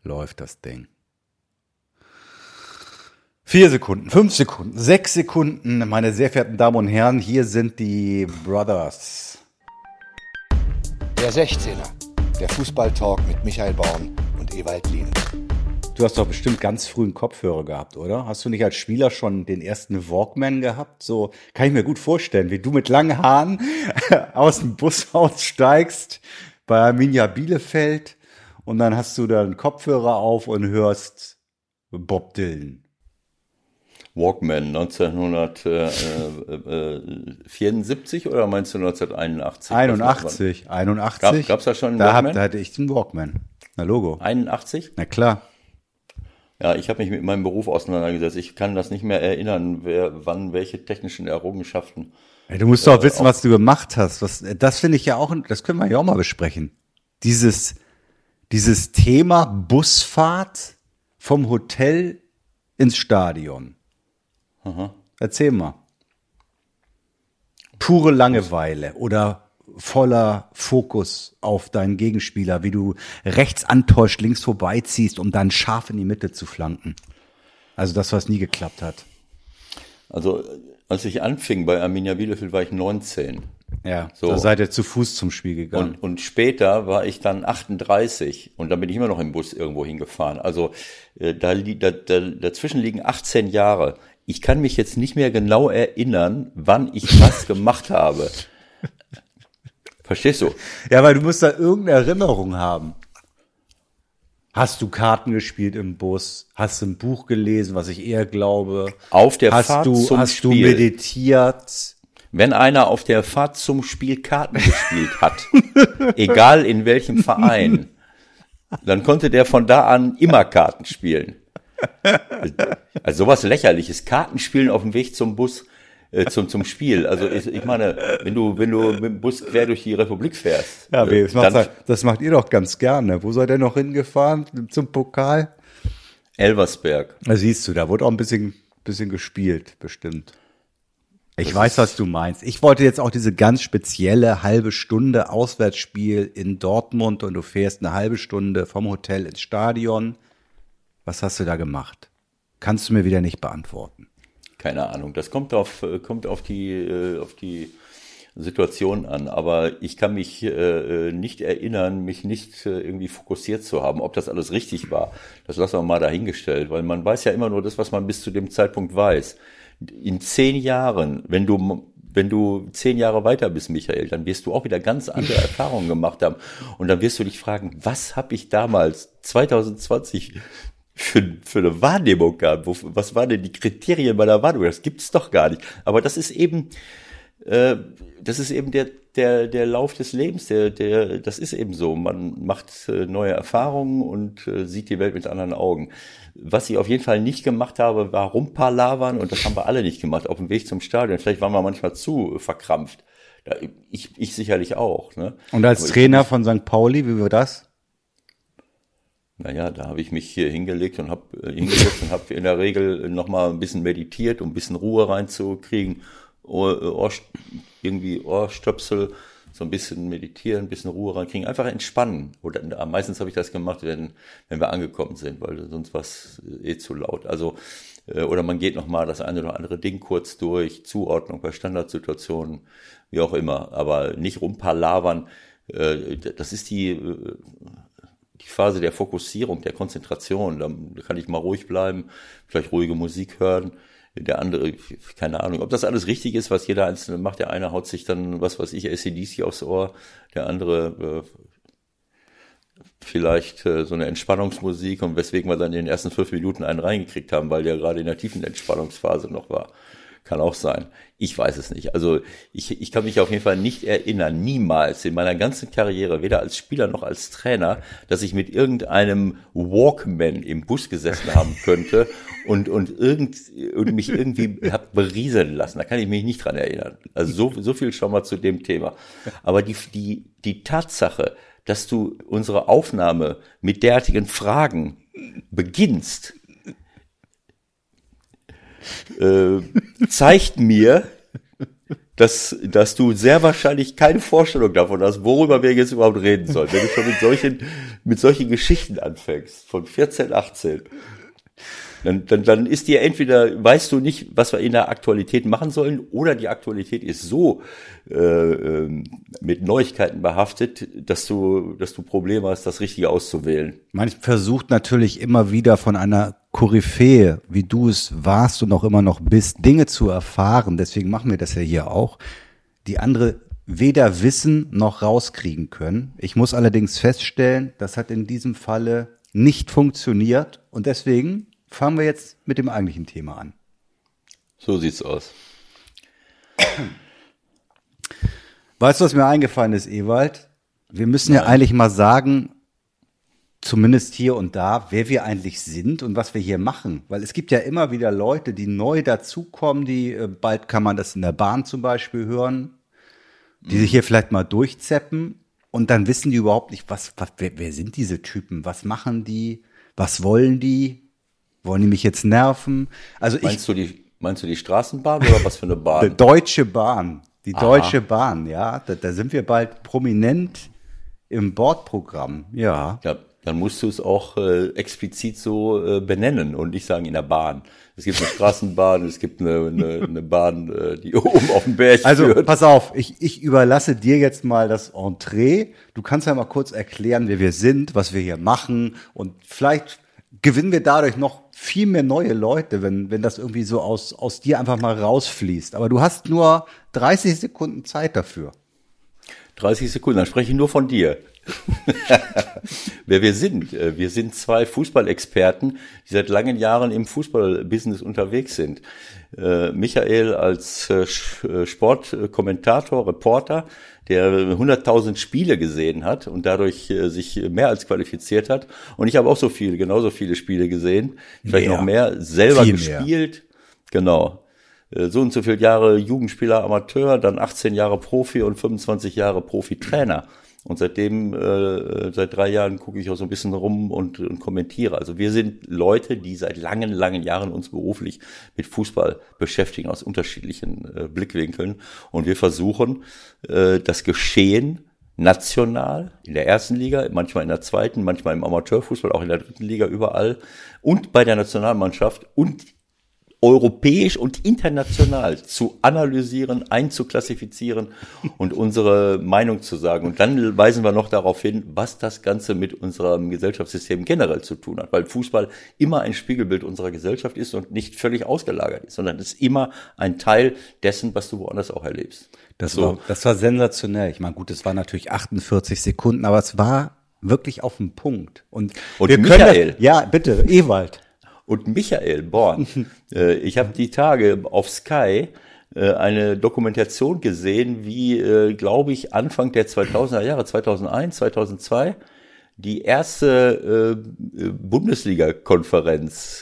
läuft das Ding. 4 Sekunden, 5 Sekunden, 6 Sekunden. Meine sehr verehrten Damen und Herren, hier sind die Brothers. Der 16er, der Fußballtalk mit Michael Baum und Ewald Lien. Du hast doch bestimmt ganz früh einen Kopfhörer gehabt, oder? Hast du nicht als Spieler schon den ersten Walkman gehabt? So kann ich mir gut vorstellen, wie du mit langen Haaren aus dem Bus aussteigst bei Arminia Bielefeld und dann hast du da einen Kopfhörer auf und hörst Bob Dylan. Walkman 1974 oder meinst du 1981? 81. Gab's da schon einen Walkman? Da hatte ich den Walkman. Na Logo. 81? Na klar. Ja, ich habe mich mit meinem Beruf auseinandergesetzt. Ich kann das nicht mehr erinnern, wann welche technischen Errungenschaften. Hey, du musst doch wissen, was du gemacht hast. Das finde ich ja auch, das können wir ja auch mal besprechen. Dieses Thema Busfahrt vom Hotel ins Stadion. Aha. Erzähl mal. Pure Langeweile oder voller Fokus auf deinen Gegenspieler, wie du rechts antäuscht, links vorbeiziehst, um dann scharf in die Mitte zu flanken. Also das, was nie geklappt hat. Also als ich anfing bei Arminia Bielefeld, war ich 19. Ja, so. Da seid ihr zu Fuß zum Spiel gegangen. Und später war ich dann 38 und dann bin ich immer noch im Bus irgendwo hingefahren. Also dazwischen liegen 18 Jahre. Ich kann mich jetzt nicht mehr genau erinnern, wann ich was gemacht habe. Verstehst du? Ja, weil du musst da irgendeine Erinnerung haben. Hast du Karten gespielt im Bus? Hast du ein Buch gelesen, was ich eher glaube? Auf der Fahrt zum Spiel. Hast du meditiert? Wenn einer auf der Fahrt zum Spiel Karten gespielt hat, egal in welchem Verein, dann konnte der von da an immer Karten spielen. Also sowas Lächerliches. Kartenspielen auf dem Weg zum Bus, zum Spiel. Also ich meine, wenn du mit dem Bus quer durch die Republik fährst. Ja, das macht ihr doch ganz gerne. Wo seid ihr noch hingefahren zum Pokal? Elversberg. Da siehst du, da wurde auch ein bisschen gespielt, bestimmt. Ich weiß, was du meinst. Ich wollte jetzt auch diese ganz spezielle halbe Stunde Auswärtsspiel in Dortmund und du fährst eine halbe Stunde vom Hotel ins Stadion. Was hast du da gemacht? Kannst du mir wieder nicht beantworten. Keine Ahnung. Das kommt auf die Situation an. Aber ich kann mich nicht erinnern, mich nicht irgendwie fokussiert zu haben. Ob das alles richtig war, das lassen wir mal dahingestellt. Weil man weiß ja immer nur das, was man bis zu dem Zeitpunkt weiß. In 10 Jahren, wenn du 10 Jahre weiter bist, Michael, dann wirst du auch wieder ganz andere Erfahrungen gemacht haben. Und dann wirst du dich fragen, was habe ich damals 2020 für eine Wahrnehmung gehabt? Was waren denn die Kriterien bei der Wahrnehmung? Das gibt's doch gar nicht. Aber das ist eben der Lauf des Lebens. Das ist eben so. Man macht neue Erfahrungen und sieht die Welt mit anderen Augen. Was ich auf jeden Fall nicht gemacht habe, war rumpalavern, und das haben wir alle nicht gemacht, auf dem Weg zum Stadion. Vielleicht waren wir manchmal zu verkrampft. Ich sicherlich auch. Ne? Und als Trainer von St. Pauli, wie war das? Naja, da habe ich mich hier hingelegt und habe in der Regel nochmal ein bisschen meditiert, um ein bisschen Ruhe reinzukriegen. Ohrstöpsel, so ein bisschen meditieren, ein bisschen Ruhe reinkriegen, einfach entspannen. Oder meistens habe ich das gemacht, wenn wir angekommen sind, weil sonst war es zu laut. Also oder man geht nochmal das eine oder andere Ding kurz durch, Zuordnung bei Standardsituationen, wie auch immer, aber nicht rumpalavern. Das ist die Phase der Fokussierung, der Konzentration. Da kann ich mal ruhig bleiben, vielleicht ruhige Musik hören. Der andere, keine Ahnung, ob das alles richtig ist, was jeder Einzelne macht. Der eine haut sich dann, was weiß ich, AC/DC aufs Ohr, der andere vielleicht so eine Entspannungsmusik, und weswegen wir dann in den ersten 5 Minuten einen reingekriegt haben, weil der gerade in der tiefen Entspannungsphase noch war. Kann auch sein. Ich weiß es nicht. Also ich kann mich auf jeden Fall nicht erinnern, niemals in meiner ganzen Karriere, weder als Spieler noch als Trainer, dass ich mit irgendeinem Walkman im Bus gesessen haben könnte und mich irgendwie hab berieseln lassen. Da kann ich mich nicht dran erinnern. Also so viel schon mal zu dem Thema. Aber die Tatsache, dass du unsere Aufnahme mit derartigen Fragen beginnst, zeigt mir, dass du sehr wahrscheinlich keine Vorstellung davon hast, worüber wir jetzt überhaupt reden sollen, wenn du schon mit solchen Geschichten anfängst, von 14, 18. Dann ist dir entweder, weißt du nicht, was wir in der Aktualität machen sollen, oder die Aktualität ist so mit Neuigkeiten behaftet, dass du Probleme hast, das Richtige auszuwählen. Man versucht natürlich immer wieder von einer Koryphäe, wie du es warst und auch immer noch bist, Dinge zu erfahren. Deswegen machen wir das ja hier auch, die andere weder wissen noch rauskriegen können. Ich muss allerdings feststellen, das hat in diesem Falle nicht funktioniert und deswegen fangen wir jetzt mit dem eigentlichen Thema an. So sieht's aus. Weißt du, was mir eingefallen ist, Ewald? Wir müssen ja eigentlich mal sagen, zumindest hier und da, wer wir eigentlich sind und was wir hier machen. Weil es gibt ja immer wieder Leute, die neu dazukommen, bald kann man das in der Bahn zum Beispiel hören, die sich hier vielleicht mal durchzeppen und dann wissen die überhaupt nicht, wer sind diese Typen? Was machen die? Was wollen die? Wollen die mich jetzt nerven? Also meinst du die Straßenbahn oder was für eine Bahn? Die Deutsche Bahn. Die Deutsche Bahn, ja. Da sind wir bald prominent im Bordprogramm, ja. Ja, dann musst du es auch explizit so benennen und nicht sagen in der Bahn. Es gibt eine Straßenbahn, es gibt eine Bahn, die oben auf den Berg führt. Also pass auf, ich überlasse dir jetzt mal das Entree. Du kannst ja mal kurz erklären, wer wir sind, was wir hier machen und vielleicht gewinnen wir dadurch noch viel mehr neue Leute, wenn das irgendwie so aus dir einfach mal rausfließt. Aber du hast nur 30 Sekunden Zeit dafür. 30 Sekunden, dann spreche ich nur von dir. Wer wir sind. Wir sind zwei Fußballexperten, die seit langen Jahren im Fußballbusiness unterwegs sind. Michael als Sportkommentator, Reporter, der 100.000 Spiele gesehen hat und dadurch sich mehr als qualifiziert hat. Und ich habe auch genauso viele Spiele gesehen, vielleicht noch mehr, selber viel gespielt. Mehr. Genau. So und so viele Jahre Jugendspieler, Amateur, dann 18 Jahre Profi und 25 Jahre Profi-Trainer. Und seit 3 Jahren gucke ich auch so ein bisschen rum und kommentiere. Also wir sind Leute, die seit langen, langen Jahren uns beruflich mit Fußball beschäftigen, aus unterschiedlichen Blickwinkeln. Und wir versuchen, das Geschehen national, in der ersten Liga, manchmal in der zweiten, manchmal im Amateurfußball, auch in der dritten Liga, überall, und bei der Nationalmannschaft und europäisch und international zu analysieren, einzuklassifizieren und unsere Meinung zu sagen. Und dann weisen wir noch darauf hin, was das Ganze mit unserem Gesellschaftssystem generell zu tun hat, weil Fußball immer ein Spiegelbild unserer Gesellschaft ist und nicht völlig ausgelagert ist, sondern es ist immer ein Teil dessen, was du woanders auch erlebst. Das war sensationell. Ich meine, gut, es waren natürlich 48 Sekunden, aber es war wirklich auf den Punkt. Und wir Michael. Ja, bitte, Ewald. Und Michael Born, ich habe die Tage auf Sky eine Dokumentation gesehen, wie, glaube ich, Anfang der 2000er Jahre, 2001, 2002, die erste Bundesliga-Konferenz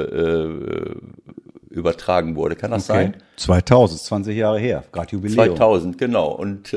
übertragen wurde. Kann das sein? 2000, 20 Jahre her, gerade Jubiläum. 2000, genau. Und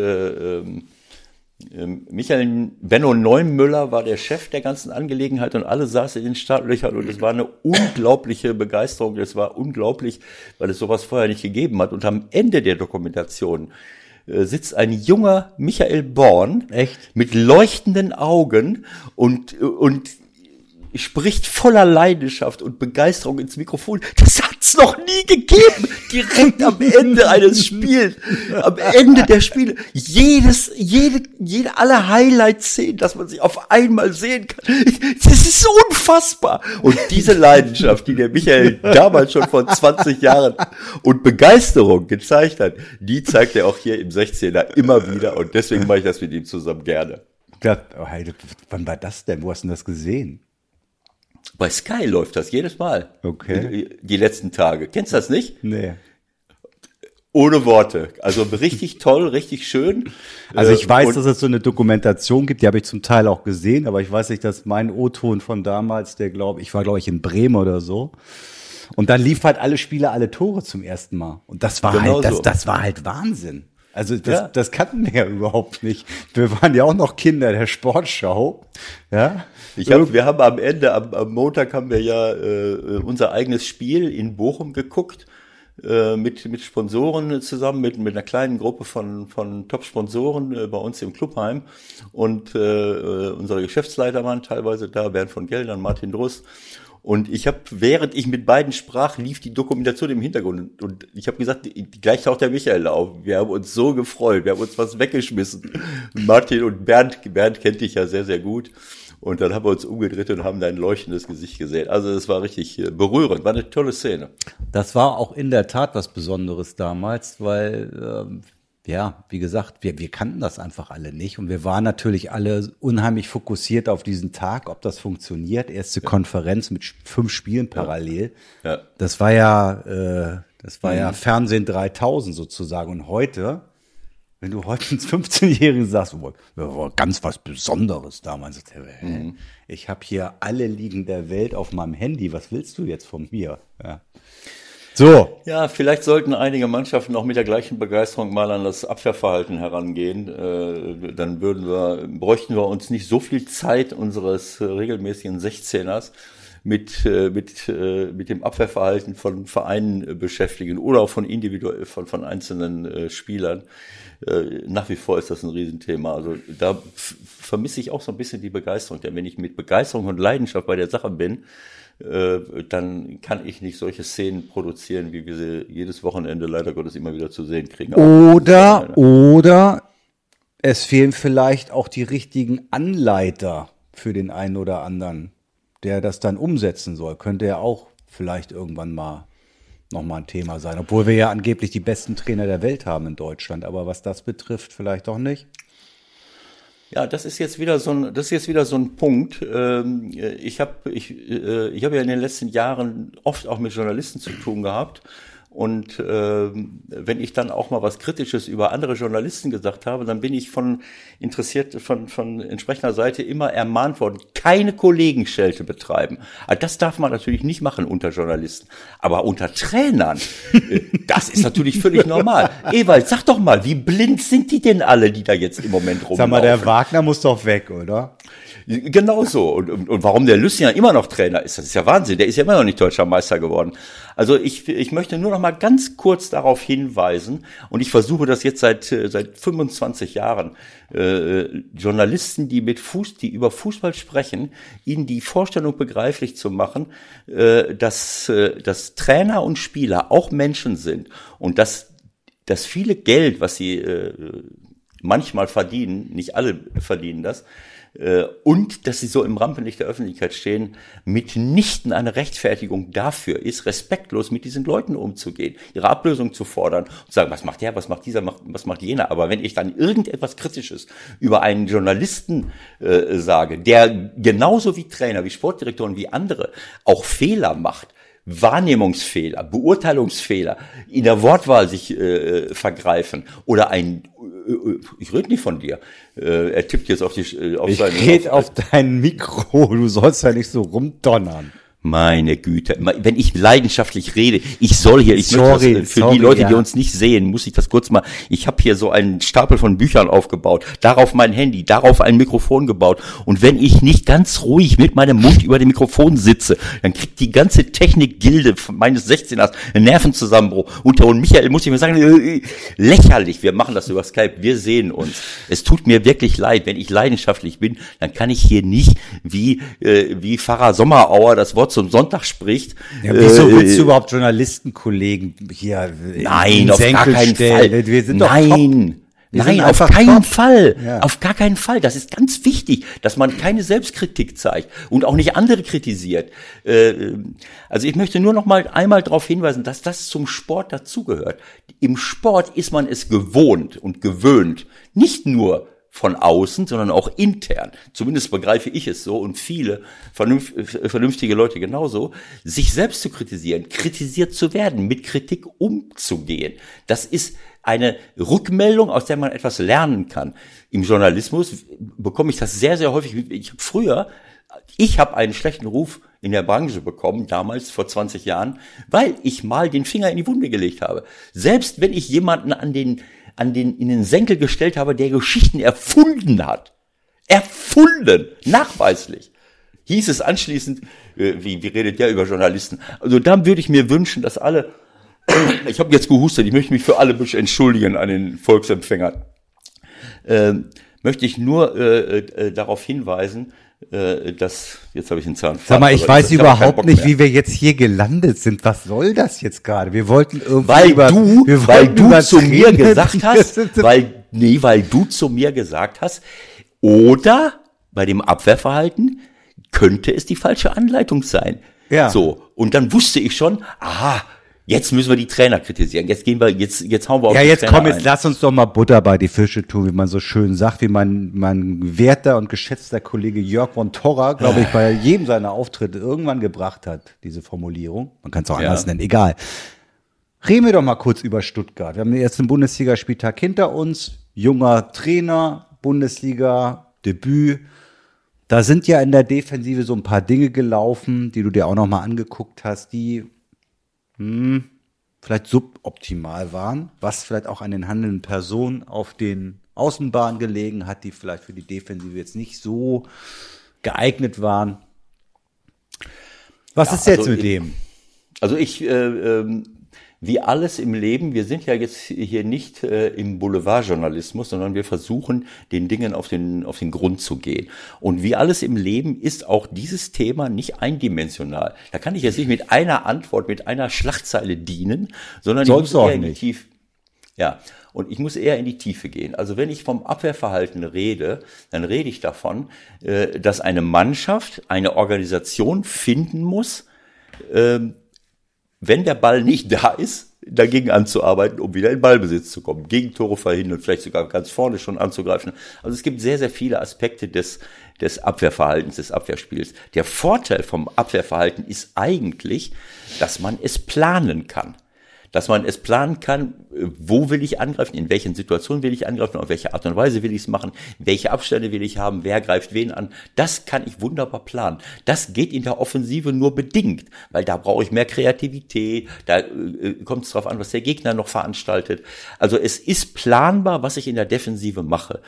Michael Benno Neumüller war der Chef der ganzen Angelegenheit und alle saßen in den Startlöchern und es war eine unglaubliche Begeisterung. Es war unglaublich, weil es sowas vorher nicht gegeben hat. Und am Ende der Dokumentation sitzt ein junger Michael Born mit leuchtenden Augen und spricht voller Leidenschaft und Begeisterung ins Mikrofon. Das hat's noch nie gegeben. Direkt am Ende eines Spiels, am Ende der Spiele, alle Highlight-Szenen, dass man sich auf einmal sehen kann. Das ist so unfassbar. Und diese Leidenschaft, die der Michael damals schon vor 20 Jahren und Begeisterung gezeigt hat, die zeigt er auch hier im 16er immer wieder. Und deswegen mache ich das mit ihm zusammen gerne. Wann war das denn? Wo hast du das gesehen? Bei Sky läuft das jedes Mal. Okay. Die letzten Tage. Kennst du das nicht? Nee. Ohne Worte. Also richtig toll, richtig schön. Also ich weiß, dass es so eine Dokumentation gibt, die habe ich zum Teil auch gesehen, aber ich weiß nicht, dass mein O-Ton von damals, ich war in Bremen oder so. Und dann lief halt alle Spiele, alle Tore zum ersten Mal. Und das war das war halt Wahnsinn. Also das kannten wir ja überhaupt nicht. Wir waren ja auch noch Kinder der Sportschau. Ja. Wir haben am Ende, am Montag haben wir ja unser eigenes Spiel in Bochum geguckt. mit Sponsoren zusammen, mit einer kleinen Gruppe von Top-Sponsoren bei uns im Clubheim. Und unsere Geschäftsleiter waren teilweise da, Bernd von Geldern, Martin Druss. Und ich habe, während ich mit beiden sprach, lief die Dokumentation im Hintergrund. Und ich habe gesagt, gleich taucht der Michael auf. Wir haben uns so gefreut, wir haben uns was weggeschmissen. Martin und Bernd kennt dich ja sehr, sehr gut. Und dann haben wir uns umgedreht und haben dein leuchtendes Gesicht gesehen. Also es war richtig berührend, war eine tolle Szene. Das war auch in der Tat was Besonderes damals, weil, ja, wie gesagt, wir kannten das einfach alle nicht. Und wir waren natürlich alle unheimlich fokussiert auf diesen Tag, ob das funktioniert. Erste Konferenz mit 5 Spielen parallel. Ja. Das war ja Fernsehen 3000 sozusagen. Und heute, wenn du heute einen 15-Jährigen sagst, war ganz was Besonderes damals. Ich habe hier alle Ligen der Welt auf meinem Handy. Was willst du jetzt von mir? Ja. So. Ja, vielleicht sollten einige Mannschaften auch mit der gleichen Begeisterung mal an das Abwehrverhalten herangehen. Dann bräuchten wir uns nicht so viel Zeit unseres regelmäßigen 16ers mit dem Abwehrverhalten von Vereinen beschäftigen oder auch von einzelnen Spielern. Nach wie vor ist das ein Riesenthema. Also da vermisse ich auch so ein bisschen die Begeisterung. Denn wenn ich mit Begeisterung und Leidenschaft bei der Sache bin, dann kann ich nicht solche Szenen produzieren, wie wir sie jedes Wochenende leider Gottes immer wieder zu sehen kriegen. Oder es fehlen vielleicht auch die richtigen Anleiter für den einen oder anderen, der das dann umsetzen soll. Könnte ja auch vielleicht irgendwann mal nochmal ein Thema sein, obwohl wir ja angeblich die besten Trainer der Welt haben in Deutschland. Aber was das betrifft, vielleicht auch nicht. Ja, das ist jetzt wieder so ein Punkt. Ich habe ja in den letzten Jahren oft auch mit Journalisten zu tun gehabt. Und wenn ich dann auch mal was Kritisches über andere Journalisten gesagt habe, dann bin ich von entsprechender Seite immer ermahnt worden, keine Kollegenschelte betreiben. Also das darf man natürlich nicht machen unter Journalisten. Aber unter Trainern, das ist natürlich völlig normal. Ewald, sag doch mal, wie blind sind die denn alle, die da jetzt im Moment rumlaufen? Sag mal, der Wagner muss doch weg, oder? Genau so. Und warum der Lucien immer noch Trainer ist, das ist ja Wahnsinn. Der ist ja immer noch nicht deutscher Meister geworden. Also ich möchte nur noch mal ganz kurz darauf hinweisen, und ich versuche das jetzt seit 25 Jahren, Journalisten, die über Fußball sprechen, ihnen die Vorstellung begreiflich zu machen, dass Trainer und Spieler auch Menschen sind und dass das viele Geld, was sie manchmal verdienen, nicht alle verdienen das, und dass sie so im Rampenlicht der Öffentlichkeit stehen, mitnichten eine Rechtfertigung dafür ist, respektlos mit diesen Leuten umzugehen, ihre Ablösung zu fordern und zu sagen, was macht der, was macht dieser, was macht jener. Aber wenn ich dann irgendetwas Kritisches über einen Journalisten sage, der genauso wie Trainer, wie Sportdirektor und wie andere auch Fehler macht, Wahrnehmungsfehler, Beurteilungsfehler, in der Wortwahl sich vergreifen oder ich rede nicht von dir. Er tippt jetzt auf seine... Ich rede auf dein Mikro, du sollst ja nicht so rumdonnern. Meine Güte, wenn ich leidenschaftlich rede, für die Leute, die uns nicht sehen, muss ich das kurz mal, ich habe hier so einen Stapel von Büchern aufgebaut, darauf mein Handy, darauf ein Mikrofon gebaut, und wenn ich nicht ganz ruhig mit meinem Mund über dem Mikrofon sitze, dann kriegt die ganze Technikgilde meines 16ers einen Nervenzusammenbruch. Und Michael, muss ich mir sagen, lächerlich, wir machen das über Skype, wir sehen uns. Es tut mir wirklich leid, wenn ich leidenschaftlich bin, dann kann ich hier nicht wie Pfarrer Sommerauer das Wort zum Sonntag spricht. Ja, wieso willst du überhaupt Journalistenkollegen hier? Nein, auf gar keinen Fall. Wir sind doch top. Nein, auf keinen Fall. Ja. Auf gar keinen Fall. Das ist ganz wichtig, dass man keine Selbstkritik zeigt und auch nicht andere kritisiert. Also ich möchte nur noch mal einmal darauf hinweisen, dass das zum Sport dazugehört. Im Sport ist man es gewohnt und gewöhnt, nicht nur von außen, sondern auch intern. Zumindest begreife ich es so und viele vernünftige Leute genauso, sich selbst zu kritisieren, kritisiert zu werden, mit Kritik umzugehen. Das ist eine Rückmeldung, aus der man etwas lernen kann. Im Journalismus bekomme ich das sehr, sehr häufig. Ich habe einen schlechten Ruf in der Branche bekommen, damals vor 20 Jahren, weil ich mal den Finger in die Wunde gelegt habe. Selbst wenn ich jemanden in den Senkel gestellt habe, der Geschichten erfunden hat. Erfunden! Nachweislich. Hieß es anschließend, wie redet der über Journalisten? Also da würde ich mir wünschen, dass alle Ich habe jetzt gehustet, ich möchte mich für alle entschuldigen an den Volksempfängern. Möchte ich nur darauf hinweisen, dass, jetzt habe ich einen Zahnfleisch. Sag mal, ich weiß überhaupt nicht, wie wir jetzt hier gelandet sind. Was soll das jetzt gerade? Wir wollten irgendwie weil du zu mir gesagt hast, weil du zu mir gesagt hast, oder bei dem Abwehrverhalten könnte es die falsche Anleitung sein. Ja. So. Und dann wusste ich schon, aha, jetzt müssen wir die Trainer kritisieren. Jetzt hauen wir auf die jetzt Trainer komm, jetzt ein. lass uns doch mal Butter bei die Fische tun, wie man so schön sagt, wie mein werter und geschätzter Kollege Jörg von Torra, glaube ich, bei jedem seiner Auftritte irgendwann gebracht hat, diese Formulierung. Man kann es auch anders nennen, egal. Reden wir doch mal kurz über Stuttgart. Wir haben den ersten Bundesligaspieltag hinter uns, junger Trainer, Bundesliga, Debüt. Da sind ja in der Defensive so ein paar Dinge gelaufen, die du dir auch noch mal angeguckt hast, die vielleicht suboptimal waren, was vielleicht auch an den handelnden Personen auf den Außenbahnen gelegen hat, die vielleicht für die Defensive jetzt nicht so geeignet waren. Was ist jetzt mit dem? Also wie alles im Leben, wir sind ja jetzt hier nicht im Boulevardjournalismus, sondern wir versuchen, den Dingen auf den Grund zu gehen. Und wie alles im Leben ist auch dieses Thema nicht eindimensional. Da kann ich jetzt nicht mit einer Antwort, mit einer Schlagzeile dienen, sondern ich muss eher in die Tiefe. Ja, und ich muss eher in die Tiefe gehen. Also wenn ich vom Abwehrverhalten rede, dann rede ich davon, dass eine Mannschaft, eine Organisation finden muss, wenn der Ball nicht da ist, dagegen anzuarbeiten, um wieder in Ballbesitz zu kommen, Gegentore verhindern, vielleicht sogar ganz vorne schon anzugreifen. Also es gibt sehr, sehr viele Aspekte des Abwehrverhaltens, des Abwehrspiels. Der Vorteil vom Abwehrverhalten ist eigentlich, dass man es planen kann. Dass man es planen kann, wo will ich angreifen, in welchen Situationen will ich angreifen, auf welche Art und Weise will ich es machen, welche Abstände will ich haben, wer greift wen an. Das kann ich wunderbar planen. Das geht in der Offensive nur bedingt, weil da brauche ich mehr Kreativität, da kommt es drauf an, was der Gegner noch veranstaltet. Also es ist planbar, was ich in der Defensive mache.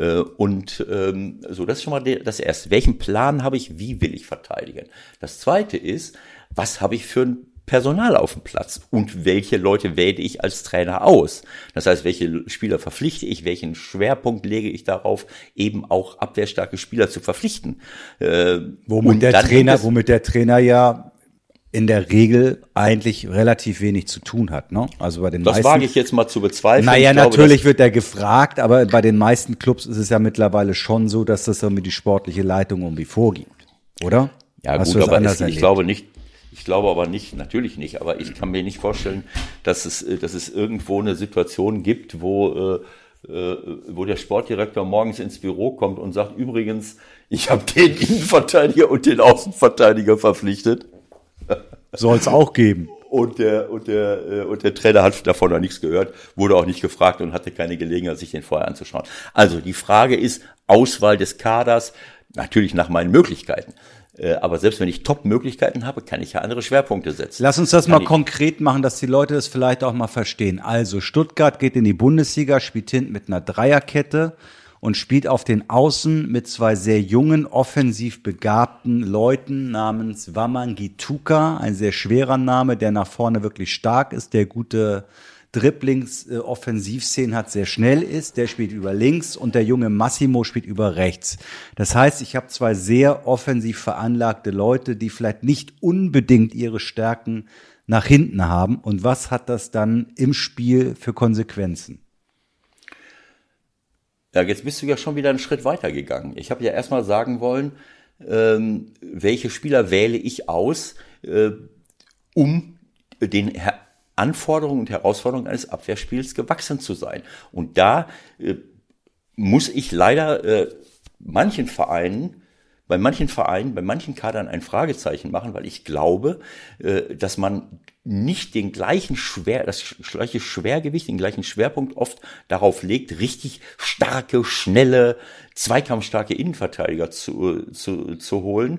So, das ist schon mal das Erste. Welchen Plan habe ich, wie will ich verteidigen? Das Zweite ist, was habe ich für ein Personal auf dem Platz und welche Leute wähle ich als Trainer aus? Das heißt, welche Spieler verpflichte ich, welchen Schwerpunkt lege ich darauf, eben auch abwehrstarke Spieler zu verpflichten? Womit der Trainer ja in der Regel eigentlich relativ wenig zu tun hat, ne? Also bei den meisten. Das wage ich jetzt mal zu bezweifeln. Naja, natürlich wird er gefragt, aber bei den meisten Clubs ist es ja mittlerweile schon so, dass das irgendwie die sportliche Leitung irgendwie vorgibt, oder? Ja, gut, aber ich glaube aber nicht, natürlich nicht, aber ich kann mir nicht vorstellen, dass es irgendwo eine Situation gibt, wo der Sportdirektor morgens ins Büro kommt und sagt, übrigens, ich habe den Innenverteidiger und den Außenverteidiger verpflichtet. Soll es auch geben. Und der Trainer hat davon noch nichts gehört, wurde auch nicht gefragt und hatte keine Gelegenheit, sich den vorher anzuschauen. Also die Frage ist, Auswahl des Kaders, natürlich nach meinen Möglichkeiten. Aber selbst wenn ich Top-Möglichkeiten habe, kann ich ja andere Schwerpunkte setzen. Lass uns das mal konkret machen, dass die Leute das vielleicht auch mal verstehen. Also Stuttgart geht in die Bundesliga, spielt hinten mit einer Dreierkette und spielt auf den Außen mit zwei sehr jungen, offensiv begabten Leuten namens Wamangituka, ein sehr schwerer Name, der nach vorne wirklich stark ist, der gute Dribblings-Offensivszenen hat, sehr schnell ist, der spielt über links und der junge Massimo spielt über rechts. Das heißt, ich habe zwei sehr offensiv veranlagte Leute, die vielleicht nicht unbedingt ihre Stärken nach hinten haben. Und was hat das dann im Spiel für Konsequenzen? Ja, jetzt bist du ja schon wieder einen Schritt weiter gegangen. Ich habe ja erstmal sagen wollen, welche Spieler wähle ich aus, um den Anforderungen und Herausforderungen eines Abwehrspiels gewachsen zu sein. Und da muss ich leider bei manchen Kadern ein Fragezeichen machen, weil ich glaube, dass man nicht das gleiche Schwergewicht, den gleichen Schwerpunkt oft darauf legt, richtig starke, schnelle, zweikampfstarke Innenverteidiger zu holen,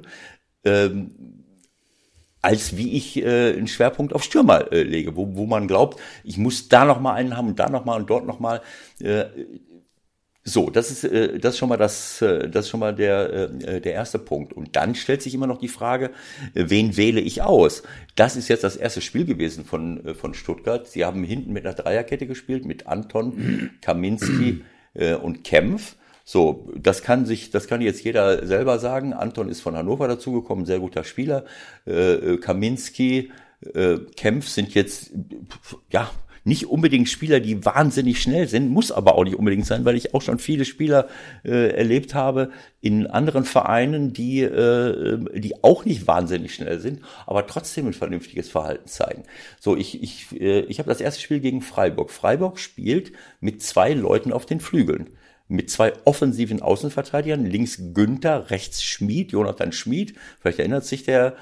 als wie ich einen Schwerpunkt auf Stürmer lege, wo man glaubt, ich muss da noch mal einen haben und da noch mal und dort noch mal. So, das ist schon mal der erste Punkt. Und dann stellt sich immer noch die Frage, wen wähle ich aus? Das ist jetzt das erste Spiel gewesen von Stuttgart. Sie haben hinten mit einer Dreierkette gespielt, mit Anton, Kaminski und Kempf. So, das kann jetzt jeder selber sagen. Anton ist von Hannover dazugekommen, sehr guter Spieler. Kaminski, Kempf sind jetzt, ja, nicht unbedingt Spieler, die wahnsinnig schnell sind, muss aber auch nicht unbedingt sein, weil ich auch schon viele Spieler erlebt habe in anderen Vereinen, die auch nicht wahnsinnig schnell sind, aber trotzdem ein vernünftiges Verhalten zeigen. So, ich habe das erste Spiel gegen Freiburg. Freiburg spielt mit 2 Leuten auf den Flügeln. Mit 2 offensiven Außenverteidigern, links Günther, rechts Schmid, Jonathan Schmid. Vielleicht erinnert sich der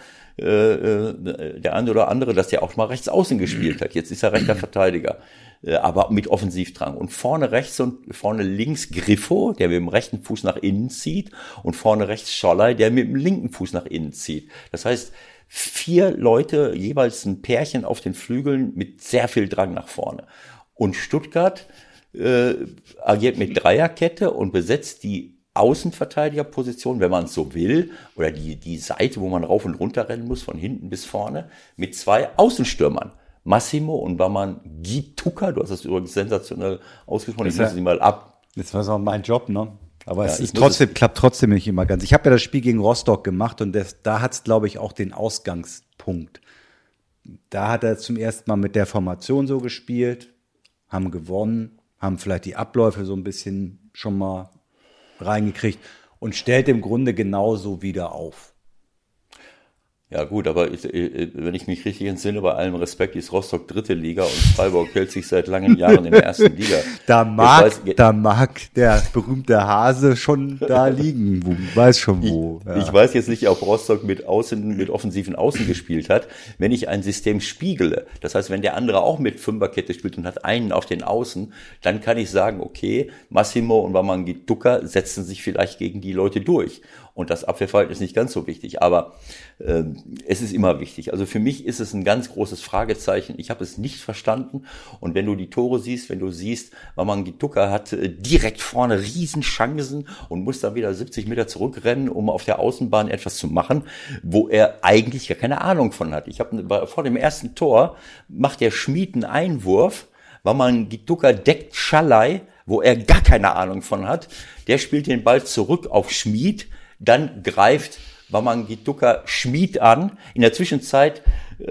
eine oder andere, dass der auch mal rechts außen gespielt hat. Jetzt ist er rechter Verteidiger, aber mit Offensivdrang. Und vorne rechts und vorne links Griffo, der mit dem rechten Fuß nach innen zieht, und vorne rechts Scholley, der mit dem linken Fuß nach innen zieht. Das heißt, 4 Leute, jeweils ein Pärchen auf den Flügeln mit sehr viel Drang nach vorne. Und Stuttgart agiert mit Dreierkette und besetzt die Außenverteidigerposition, wenn man es so will, oder die Seite, wo man rauf und runter rennen muss, von hinten bis vorne, mit 2 Außenstürmern. Massimo und Waman Gituka, du hast das übrigens sensationell ausgesprochen, ich muss sie mal ab. Das war so mein Job, ne? Aber ja, klappt trotzdem nicht immer ganz. Ich habe ja das Spiel gegen Rostock gemacht und da hat es, glaube ich, auch den Ausgangspunkt. Da hat er zum ersten Mal mit der Formation so gespielt, haben gewonnen, haben vielleicht die Abläufe so ein bisschen schon mal reingekriegt und stellt im Grunde genauso wieder auf. Ja gut, aber wenn ich mich richtig entsinne, bei allem Respekt, ist Rostock 3. Liga und Freiburg hält sich seit langen Jahren in der 1. Liga. Da mag der berühmte Hase schon da liegen, weiß schon wo. Ich weiß jetzt nicht, ob Rostock mit offensiven Außen gespielt hat. Wenn ich ein System spiegele, das heißt, wenn der andere auch mit Fünferkette spielt und hat einen auf den Außen, dann kann ich sagen, okay, Massimo und Wamangituka setzen sich vielleicht gegen die Leute durch. Und das Abwehrverhalten ist nicht ganz so wichtig, aber es ist immer wichtig. Also für mich ist es ein ganz großes Fragezeichen. Ich habe es nicht verstanden. Und wenn du die Tore siehst, wenn du siehst, Wamangituka hat direkt vorne Riesenchancen und muss dann wieder 70 Meter zurückrennen, um auf der Außenbahn etwas zu machen, wo er eigentlich gar keine Ahnung von hat. Vor dem ersten Tor macht der Schmid einen Einwurf, Wamangituka deckt Scholley, wo er gar keine Ahnung von hat. Der spielt den Ball zurück auf Schmid. Dann greift Wamangituka Schmid an. In der Zwischenzeit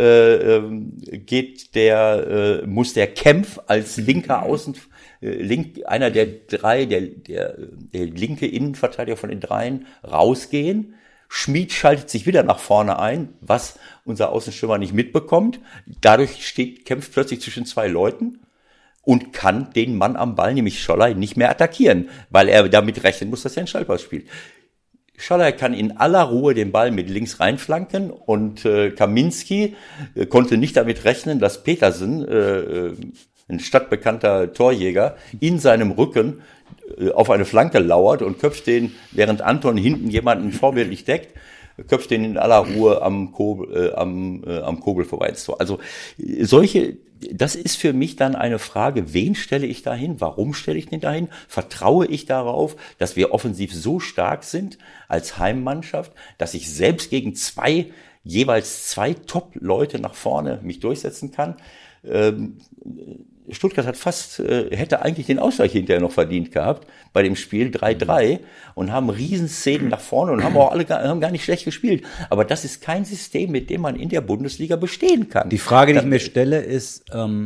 muss der Kempf als linker einer der 3, der linke Innenverteidiger von den 3 rausgehen. Schmid schaltet sich wieder nach vorne ein, was unser Außenstürmer nicht mitbekommt. Dadurch steht Kempf plötzlich zwischen 2 Leuten und kann den Mann am Ball, nämlich Scholley, nicht mehr attackieren, weil er damit rechnen muss, dass er einen Schallpass spielt. Scholley kann in aller Ruhe den Ball mit links reinflanken und Kaminski konnte nicht damit rechnen, dass Petersen, ein stadtbekannter Torjäger, in seinem Rücken auf eine Flanke lauert und köpft den, während Anton hinten jemanden vorbildlich deckt, köpft den in aller Ruhe am Kobel vorbei ins Tor. Also das ist für mich dann eine Frage, wen stelle ich da hin? Warum stelle ich den dahin? Vertraue ich darauf, dass wir offensiv so stark sind als Heimmannschaft, dass ich selbst gegen jeweils 2 Top-Leute nach vorne mich durchsetzen kann? Stuttgart hätte eigentlich den Ausgleich hinterher noch verdient gehabt bei dem Spiel 3-3 und haben Riesenszenen nach vorne und haben gar nicht schlecht gespielt. Aber das ist kein System, mit dem man in der Bundesliga bestehen kann. Die Frage, die ich mir stelle, ist,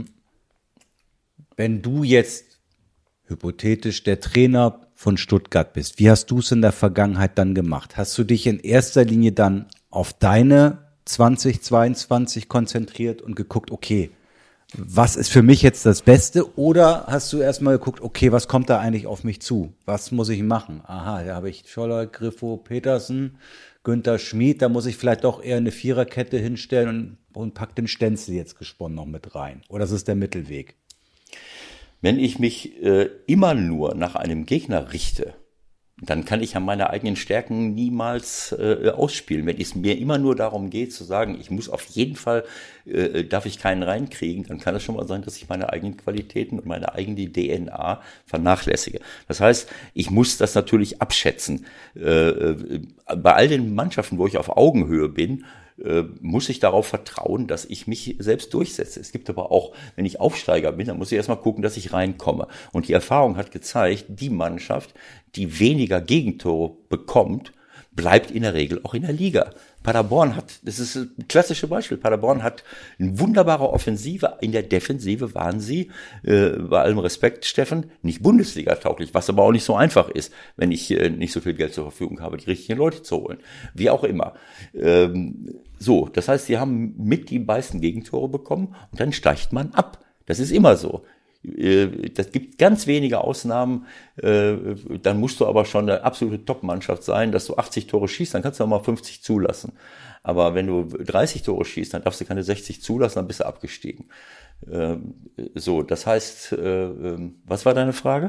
wenn du jetzt hypothetisch der Trainer von Stuttgart bist, wie hast du es in der Vergangenheit dann gemacht? Hast du dich in erster Linie dann auf deine 2022 konzentriert und geguckt, okay, was ist für mich jetzt das Beste? Oder hast du erstmal geguckt, okay, was kommt da eigentlich auf mich zu? Was muss ich machen? Aha, da habe ich Scholley, Griffo, Petersen, Günther, Schmid. Da muss ich vielleicht doch eher eine Viererkette hinstellen und pack den Stenzel jetzt gesponnen noch mit rein. Oder das ist der Mittelweg? Wenn ich mich immer nur nach einem Gegner richte, dann kann ich ja meine eigenen Stärken niemals ausspielen. Wenn es mir immer nur darum geht zu sagen, ich muss auf jeden Fall, darf ich keinen reinkriegen, dann kann es schon mal sein, dass ich meine eigenen Qualitäten und meine eigene DNA vernachlässige. Das heißt, ich muss das natürlich abschätzen. Bei all den Mannschaften, wo ich auf Augenhöhe bin, muss ich darauf vertrauen, dass ich mich selbst durchsetze. Es gibt aber auch, wenn ich Aufsteiger bin, dann muss ich erstmal gucken, dass ich reinkomme. Und die Erfahrung hat gezeigt, die Mannschaft, die weniger Gegentore bekommt, bleibt in der Regel auch in der Liga. Paderborn hat, das ist ein klassisches Beispiel, Paderborn hat eine wunderbare Offensive, in der Defensive waren sie, bei allem Respekt, Steffen, nicht Bundesliga-tauglich, was aber auch nicht so einfach ist, wenn ich nicht so viel Geld zur Verfügung habe, die richtigen Leute zu holen. Wie auch immer. So, das heißt, sie haben mit die meisten Gegentore bekommen und dann steigt man ab. Das ist immer so. Das gibt ganz wenige Ausnahmen, dann musst du aber schon eine absolute Top-Mannschaft sein, dass du 80 Tore schießt, dann kannst du auch mal 50 zulassen. Aber wenn du 30 Tore schießt, dann darfst du keine 60 zulassen, dann bist du abgestiegen. So, das heißt, was war deine Frage?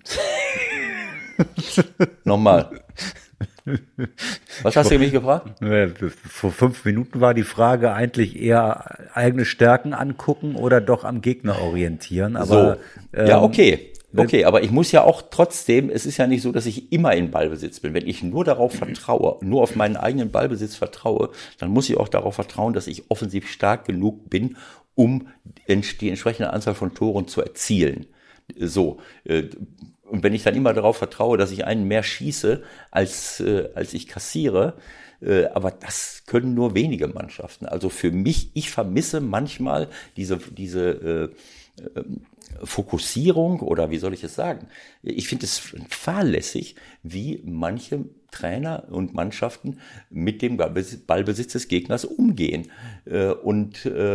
Nochmal. Was hast du mich gefragt? Vor 5 Minuten war die Frage eigentlich eher eigene Stärken angucken oder doch am Gegner orientieren. Aber so. Ja, okay. Okay, aber ich muss ja auch trotzdem, es ist ja nicht so, dass ich immer in Ballbesitz bin. Wenn ich nur darauf vertraue, nur auf meinen eigenen Ballbesitz vertraue, dann muss ich auch darauf vertrauen, dass ich offensiv stark genug bin, um die entsprechende Anzahl von Toren zu erzielen. So. Und wenn ich dann immer darauf vertraue, dass ich einen mehr schieße, als ich kassiere, aber das können nur wenige Mannschaften. Also für mich, ich vermisse manchmal diese Fokussierung oder wie soll ich es sagen? Ich finde es fahrlässig, wie manche Trainer und Mannschaften mit dem Ballbesitz des Gegners umgehen. Und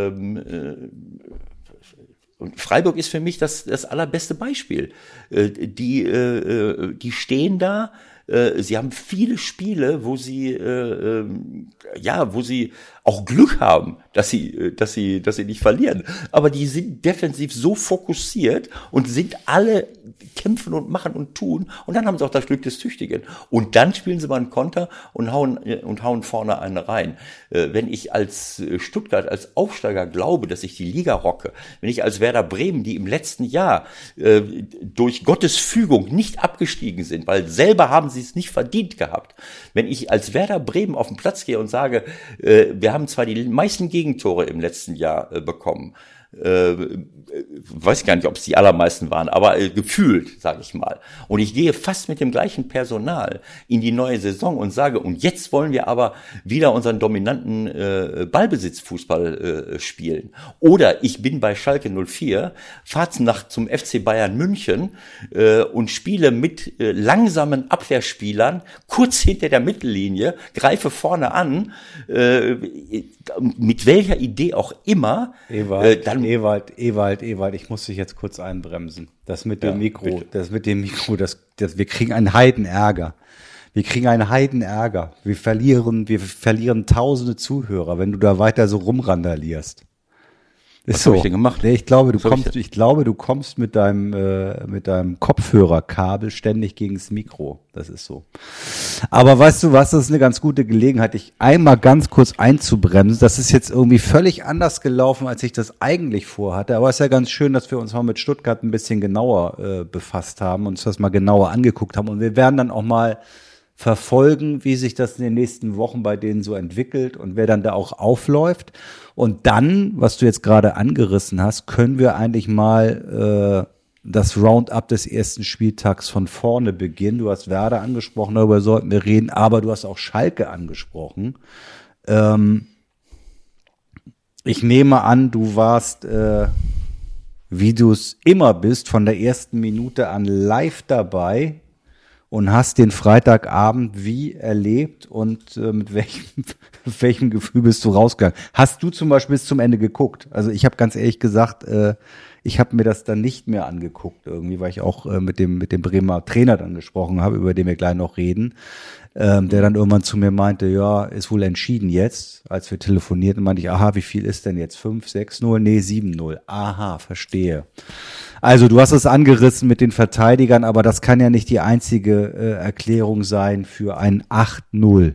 Freiburg ist für mich das allerbeste Beispiel. Die stehen da, sie haben viele Spiele, wo sie auch Glück haben, dass sie nicht verlieren. Aber die sind defensiv so fokussiert und sind alle kämpfen und machen und tun. Und dann haben sie auch das Glück des Tüchtigen. Und dann spielen sie mal einen Konter und hauen vorne einen rein. Wenn ich als Stuttgart, als Aufsteiger glaube, dass ich die Liga rocke, wenn ich als Werder Bremen, die im letzten Jahr durch Gottes Fügung nicht abgestiegen sind, weil selber haben sie es nicht verdient gehabt. Wenn ich als Werder Bremen auf den Platz gehe und sage, wir haben zwar die meisten Gegentore im letzten Jahr bekommen, weiß gar nicht, ob es die allermeisten waren, aber gefühlt, sage ich mal. Und ich gehe fast mit dem gleichen Personal in die neue Saison und sage, und jetzt wollen wir aber wieder unseren dominanten Ballbesitzfußball spielen. Oder ich bin bei Schalke 04, fahre zum FC Bayern München und spiele mit langsamen Abwehrspielern kurz hinter der Mittellinie, greife vorne an, mit welcher Idee auch immer, Ewald, ich muss dich jetzt kurz einbremsen. Das mit dem Mikro, wir kriegen einen Heidenärger. Wir verlieren tausende Zuhörer, wenn du da weiter so rumrandalierst. Was habe ich denn gemacht? Nee, ich glaube, du kommst mit deinem Kopfhörerkabel ständig gegen das Mikro. Das ist so. Aber weißt du was, das ist eine ganz gute Gelegenheit, dich einmal ganz kurz einzubremsen. Das ist jetzt irgendwie völlig anders gelaufen, als ich das eigentlich vorhatte. Aber es ist ja ganz schön, dass wir uns mal mit Stuttgart ein bisschen genauer befasst haben, uns das mal genauer angeguckt haben. Und wir werden dann auch mal verfolgen, wie sich das in den nächsten Wochen bei denen so entwickelt und wer dann da auch aufläuft. Und dann, was du jetzt gerade angerissen hast, können wir eigentlich mal das Roundup des ersten Spieltags von vorne beginnen. Du hast Werder angesprochen, darüber sollten wir reden, aber du hast auch Schalke angesprochen. Ich nehme an, du warst, wie du es immer bist, von der ersten Minute an live dabei und hast den Freitagabend wie erlebt und mit welchem Gefühl bist du rausgegangen? Hast du zum Beispiel bis zum Ende geguckt? Also ich habe ganz ehrlich gesagt, Ich habe mir das dann nicht mehr angeguckt irgendwie, weil ich auch mit dem Bremer Trainer dann gesprochen habe, über den wir gleich noch reden, der dann irgendwann zu mir meinte, ja, ist wohl entschieden jetzt, als wir telefonierten, meinte ich, aha, wie viel ist denn jetzt? 5, 6-0? Nee, 7-0. Aha, verstehe. Also du hast es angerissen mit den Verteidigern, aber das kann ja nicht die einzige Erklärung sein für ein 8-0.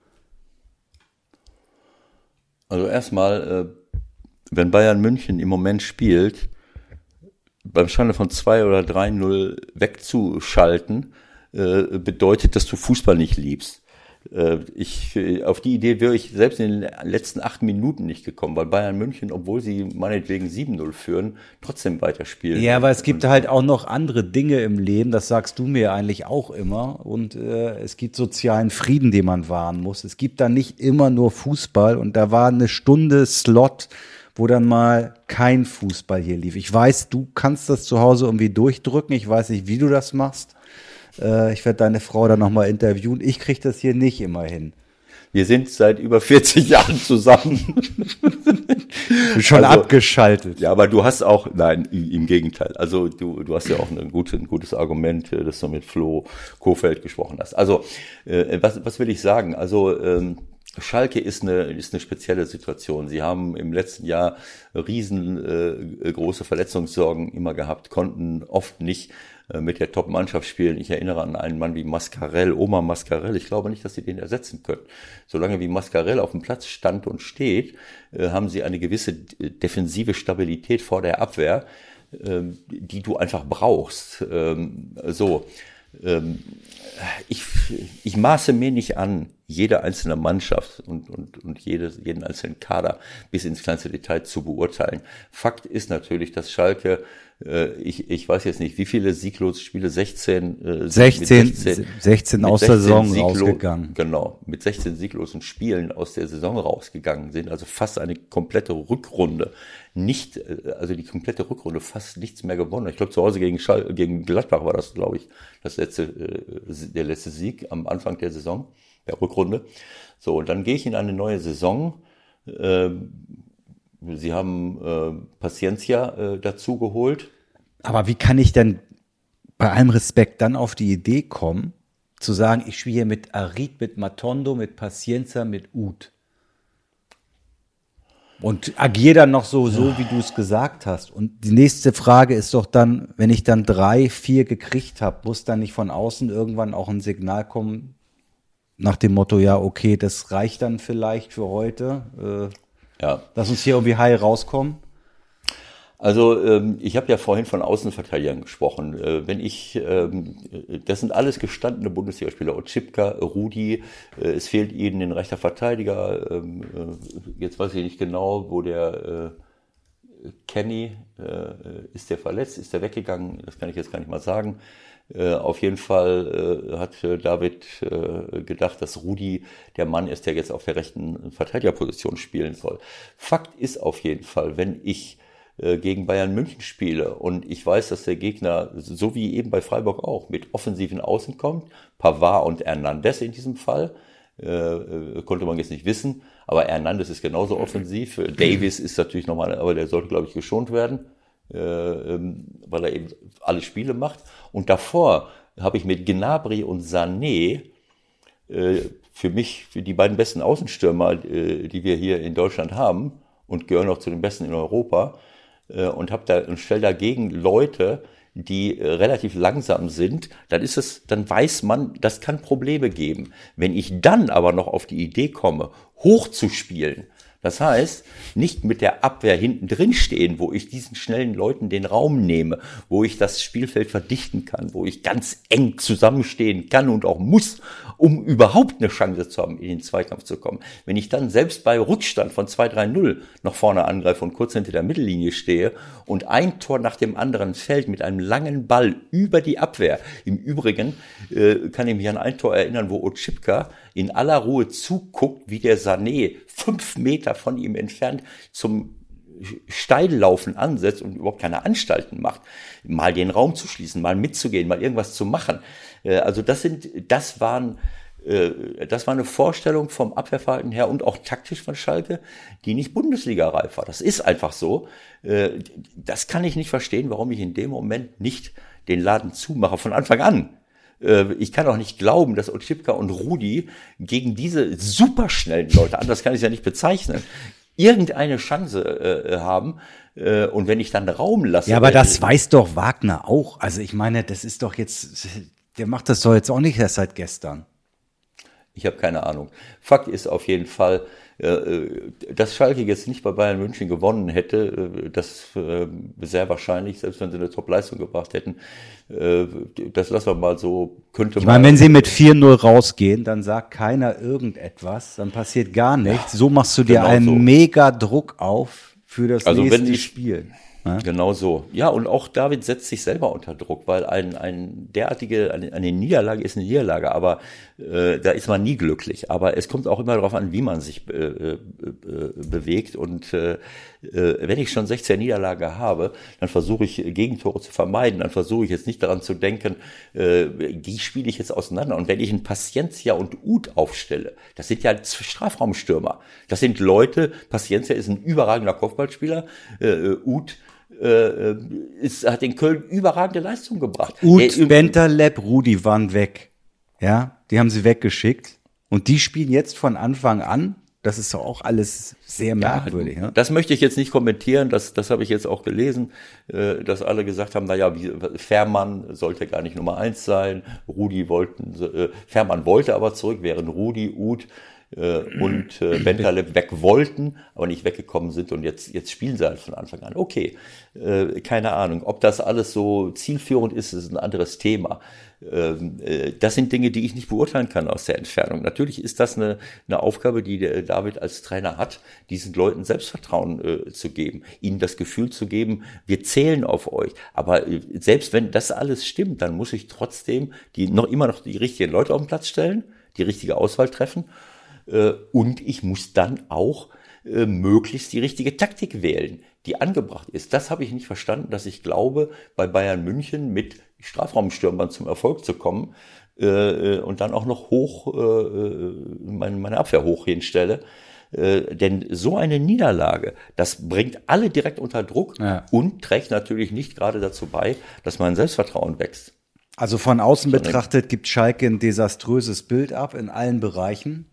Also erstmal, wenn Bayern München im Moment spielt, beim Stande von 2 oder 3-0 wegzuschalten, bedeutet, dass du Fußball nicht liebst. Auf die Idee wäre ich selbst in den letzten 8 Minuten nicht gekommen, weil Bayern München, obwohl sie meinetwegen 7-0 führen, trotzdem weiterspielen. Ja, aber es gibt halt auch noch andere Dinge im Leben, das sagst du mir eigentlich auch immer. Und es gibt sozialen Frieden, den man wahren muss. Es gibt da nicht immer nur Fußball und da war eine Stunde Slot, wo dann mal kein Fußball hier lief. Ich weiß, du kannst das zu Hause irgendwie durchdrücken. Ich weiß nicht, wie du das machst. Ich werde deine Frau dann nochmal interviewen. Ich kriege das hier nicht immer hin. Wir sind seit über 40 Jahren zusammen. Schon also, abgeschaltet. Ja, aber du hast auch, nein, im Gegenteil. Also du hast ja auch ein gutes Argument, dass du mit Flo Kofeld gesprochen hast. Also was will ich sagen? Also Schalke ist eine spezielle Situation. Sie haben im letzten Jahr riesengroße Verletzungssorgen immer gehabt, konnten oft nicht mit der Top-Mannschaft spielen. Ich erinnere an einen Mann wie Mascarell, Omar Mascarell. Ich glaube nicht, dass sie den ersetzen können. Solange wie Mascarell auf dem Platz stand und steht, haben sie eine gewisse defensive Stabilität vor der Abwehr, die du einfach brauchst. Ich maße mir nicht an, jede einzelne Mannschaft und jeden einzelnen Kader bis ins kleinste Detail zu beurteilen. Fakt ist natürlich, dass Schalke, ich weiß jetzt nicht, wie viele sieglose Spiele, 16 aus der Saison rausgegangen. Genau, mit 16 sieglosen Spielen aus der Saison rausgegangen sind, also fast eine komplette Rückrunde. Also die komplette Rückrunde fast nichts mehr gewonnen. Ich glaube, zu Hause gegen Gladbach war das, glaube ich, der letzte Sieg am Anfang der Saison, der Rückrunde. So, und dann gehe ich in eine neue Saison. Sie haben Paciencia dazu geholt. Aber wie kann ich denn bei allem Respekt dann auf die Idee kommen, zu sagen, ich spiele hier mit Arid, mit Matondo, mit Paciencia, mit Uth? Und agiere dann noch so wie du es gesagt hast. Und die nächste Frage ist doch dann, wenn ich dann 3, 4 gekriegt habe, muss dann nicht von außen irgendwann auch ein Signal kommen, nach dem Motto, ja, okay, das reicht dann vielleicht für heute. Ja. Lass uns hier irgendwie heil rauskommen. Also ich habe ja vorhin von Außenverteidigern gesprochen. Das sind alles gestandene Bundesligaspieler. Oczipka, Rudi, es fehlt ihnen ein rechter Verteidiger. Jetzt weiß ich nicht genau, wo der Kenny, ist der verletzt, ist der weggegangen? Das kann ich jetzt gar nicht mal sagen. Auf jeden Fall hat David gedacht, dass Rudi der Mann ist, der jetzt auf der rechten Verteidigerposition spielen soll. Fakt ist auf jeden Fall, wenn ich gegen Bayern München spiele und ich weiß, dass der Gegner, so wie eben bei Freiburg auch, mit offensiven Außen kommt, Pavard und Hernandez in diesem Fall, konnte man jetzt nicht wissen, aber Hernandez ist genauso offensiv, Davies ist natürlich nochmal, aber der sollte, glaube ich, geschont werden, weil er eben alle Spiele macht. Und davor habe ich mit Gnabry und Sané für die beiden besten Außenstürmer, die wir hier in Deutschland haben und gehören auch zu den besten in Europa, und stelle dagegen Leute, die relativ langsam sind, dann weiß man, das kann Probleme geben. Wenn ich dann aber noch auf die Idee komme, hoch zu spielen, das heißt, nicht mit der Abwehr hinten drin stehen, wo ich diesen schnellen Leuten den Raum nehme, wo ich das Spielfeld verdichten kann, wo ich ganz eng zusammenstehen kann und auch muss, um überhaupt eine Chance zu haben, in den Zweikampf zu kommen. Wenn ich dann selbst bei Rückstand von 2-3-0 nach vorne angreife und kurz hinter der Mittellinie stehe und ein Tor nach dem anderen fällt mit einem langen Ball über die Abwehr. Im Übrigen kann ich mich an ein Tor erinnern, wo Oczipka in aller Ruhe zuguckt, wie der Sané 5 Meter von ihm entfernt zum Steillaufen ansetzt und überhaupt keine Anstalten macht, mal den Raum zu schließen, mal mitzugehen, mal irgendwas zu machen. Also das waren Das war eine Vorstellung vom Abwehrverhalten her und auch taktisch von Schalke, die nicht Bundesliga-reif war. Das ist einfach so. Das kann ich nicht verstehen, warum ich in dem Moment nicht den Laden zumache von Anfang an. Ich kann auch nicht glauben, dass Otschipka und Rudi gegen diese superschnellen Leute, anders kann ich es ja nicht bezeichnen, irgendeine Chance haben. Und wenn ich dann Raum lasse... Ja, aber das weiß doch Wagner auch. Also ich meine, das ist doch jetzt... Der macht das doch jetzt auch nicht erst seit gestern. Ich habe keine Ahnung. Fakt ist auf jeden Fall, dass Schalke jetzt nicht bei Bayern München gewonnen hätte, das sehr wahrscheinlich, selbst wenn sie eine Top-Leistung gebracht hätten, das lassen wir mal so, könnte man... Ich meine, wenn sie mit 4-0 rausgehen, dann sagt keiner irgendetwas, dann passiert gar nichts. So machst du dir genau einen so. Mega Druck auf für das Also nächste wenn ich- Spiel. Ja? Genau so. Ja, und auch David setzt sich selber unter Druck, weil eine Niederlage ist eine Niederlage, aber da ist man nie glücklich. Aber es kommt auch immer darauf an, wie man sich bewegt. Und wenn ich schon 16 Niederlage habe, dann versuche ich Gegentore zu vermeiden. Dann versuche ich jetzt nicht daran zu denken, die spiele ich jetzt auseinander. Und wenn ich einen Paciencia und Uth aufstelle, das sind ja Strafraumstürmer. Das sind Leute, Paciencia ist ein überragender Kopfballspieler, Uth hat in Köln überragende Leistung gebracht. Uth, Bentaleb, Rudi waren weg. Ja, die haben sie weggeschickt. Und die spielen jetzt von Anfang an. Das ist doch auch alles sehr merkwürdig. Ja, Das möchte ich jetzt nicht kommentieren, das habe ich jetzt auch gelesen, dass alle gesagt haben, naja, Fährmann sollte gar nicht Nummer 1 sein, Fährmann wollte aber zurück, während Rudi, Uth und Bentaleb weg wollten, aber nicht weggekommen sind und jetzt spielen sie halt von Anfang an. Okay, keine Ahnung. Ob das alles so zielführend ist ein anderes Thema. Das sind Dinge, die ich nicht beurteilen kann aus der Entfernung. Natürlich ist das eine Aufgabe, die der David als Trainer hat, diesen Leuten Selbstvertrauen zu geben, ihnen das Gefühl zu geben, wir zählen auf euch. Aber selbst wenn das alles stimmt, dann muss ich trotzdem immer noch die richtigen Leute auf den Platz stellen, die richtige Auswahl treffen. Und ich muss dann auch möglichst die richtige Taktik wählen, die angebracht ist. Das habe ich nicht verstanden, dass ich glaube, bei Bayern München mit Strafraumstürmern zum Erfolg zu kommen und dann auch noch meine Abwehr hoch hinstelle. Denn so eine Niederlage, das bringt alle direkt unter Druck und trägt natürlich nicht gerade dazu bei, dass mein Selbstvertrauen wächst. Also von außen betrachtet gibt Schalke ein desaströses Bild ab in allen Bereichen.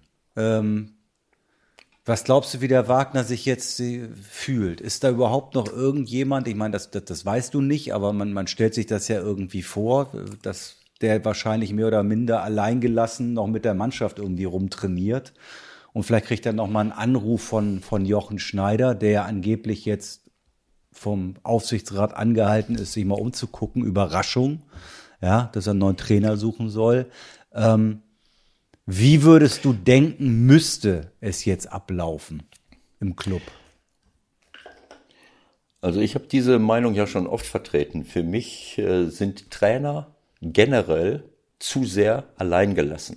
Was glaubst du, wie der Wagner sich jetzt fühlt? Ist da überhaupt noch irgendjemand, ich meine, das weißt du nicht, aber man stellt sich das ja irgendwie vor, dass der wahrscheinlich mehr oder minder alleingelassen noch mit der Mannschaft irgendwie rumtrainiert. Und vielleicht kriegt er noch mal einen Anruf von Jochen Schneider, der ja angeblich jetzt vom Aufsichtsrat angehalten ist, sich mal umzugucken. Überraschung, ja, dass er einen neuen Trainer suchen soll. Wie würdest du denken, müsste es jetzt ablaufen im Club? Also ich habe diese Meinung ja schon oft vertreten. Für mich sind Trainer generell zu sehr alleingelassen.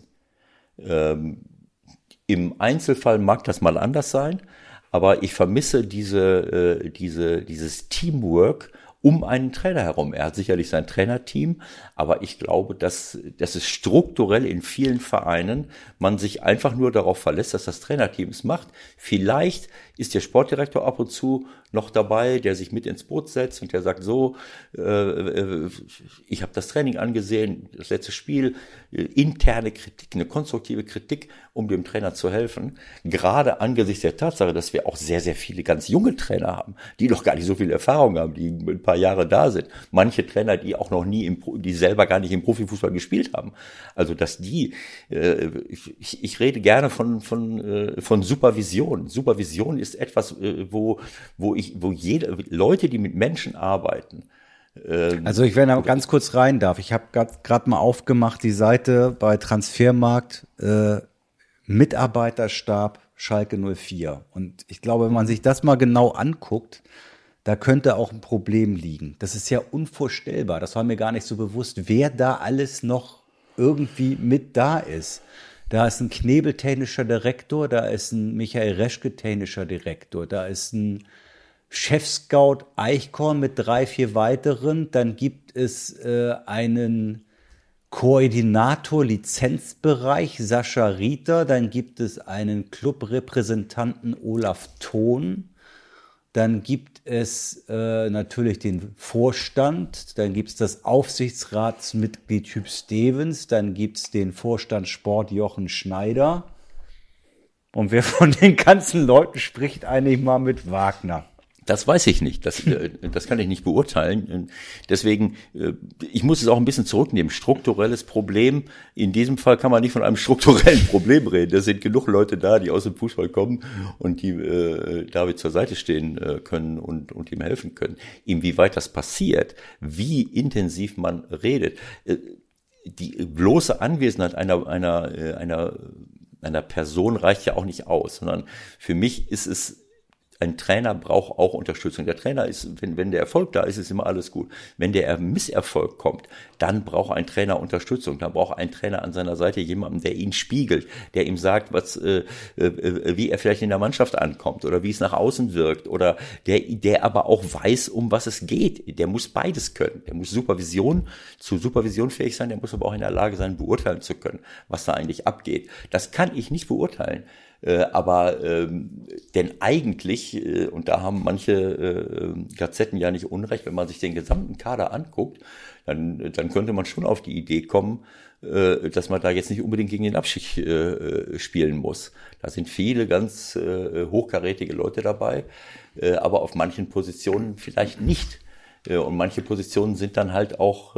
Im Einzelfall mag das mal anders sein, aber ich vermisse dieses Teamwork um einen Trainer herum. Er hat sicherlich sein Trainerteam, aber ich glaube, dass es strukturell in vielen Vereinen man sich einfach nur darauf verlässt, dass das Trainerteam es macht. Vielleicht ist der Sportdirektor ab und zu noch dabei, der sich mit ins Boot setzt und der sagt so, ich habe das Training angesehen, das letzte Spiel, interne Kritik, eine konstruktive Kritik, um dem Trainer zu helfen. Gerade angesichts der Tatsache, dass wir auch sehr, sehr viele ganz junge Trainer haben, die noch gar nicht so viel Erfahrung haben, die ein paar Jahre da sind. Manche Trainer, die auch noch nie die selber gar nicht im Profifußball gespielt haben. Also, dass ich rede gerne von Supervision. Supervision ist etwas, wo Leute, die mit Menschen arbeiten. Also ich, wenn ich ganz kurz rein darf, ich habe gerade mal aufgemacht, die Seite bei Transfermarkt, Mitarbeiterstab Schalke 04. Und ich glaube, wenn man sich das mal genau anguckt, da könnte auch ein Problem liegen. Das ist ja unvorstellbar, das war mir gar nicht so bewusst, wer da alles noch irgendwie mit da ist. Da ist ein Knebel technischer Direktor, da ist ein Michael Reschke technischer Direktor, da ist ein Chefscout Eichhorn mit 3, 4 weiteren, dann gibt es einen Koordinator Lizenzbereich Sascha Rieter, dann gibt es einen Clubrepräsentanten Olaf Thon, dann gibt es natürlich den Vorstand, dann gibt es das Aufsichtsratsmitglied Hüb Stevens, dann gibt es den Vorstand Sport Jochen Schneider. Und wer von den ganzen Leuten spricht eigentlich mal mit Wagner? Das weiß ich nicht. Das kann ich nicht beurteilen. Deswegen, ich muss es auch ein bisschen zurücknehmen. Strukturelles Problem. In diesem Fall kann man nicht von einem strukturellen Problem reden. Da sind genug Leute da, die aus dem Fußball kommen und die David zur Seite stehen können und ihm helfen können. Inwieweit das passiert, wie intensiv man redet. Die bloße Anwesenheit einer Person reicht ja auch nicht aus, sondern für mich ist es, ein Trainer braucht auch Unterstützung. Der Trainer ist, wenn der Erfolg da ist, ist immer alles gut. Wenn der Misserfolg kommt, dann braucht ein Trainer Unterstützung. Dann braucht ein Trainer an seiner Seite jemanden, der ihn spiegelt, der ihm sagt, wie er vielleicht in der Mannschaft ankommt oder wie es nach außen wirkt oder der aber auch weiß, um was es geht. Der muss beides können. Der muss zu Supervision fähig sein, der muss aber auch in der Lage sein, beurteilen zu können, was da eigentlich abgeht. Das kann ich nicht beurteilen. Aber denn eigentlich, und da haben manche Gazetten ja nicht unrecht, wenn man sich den gesamten Kader anguckt, dann könnte man schon auf die Idee kommen, dass man da jetzt nicht unbedingt gegen den Abstieg spielen muss. Da sind viele ganz hochkarätige Leute dabei, aber auf manchen Positionen vielleicht nicht. Und manche Positionen sind dann halt auch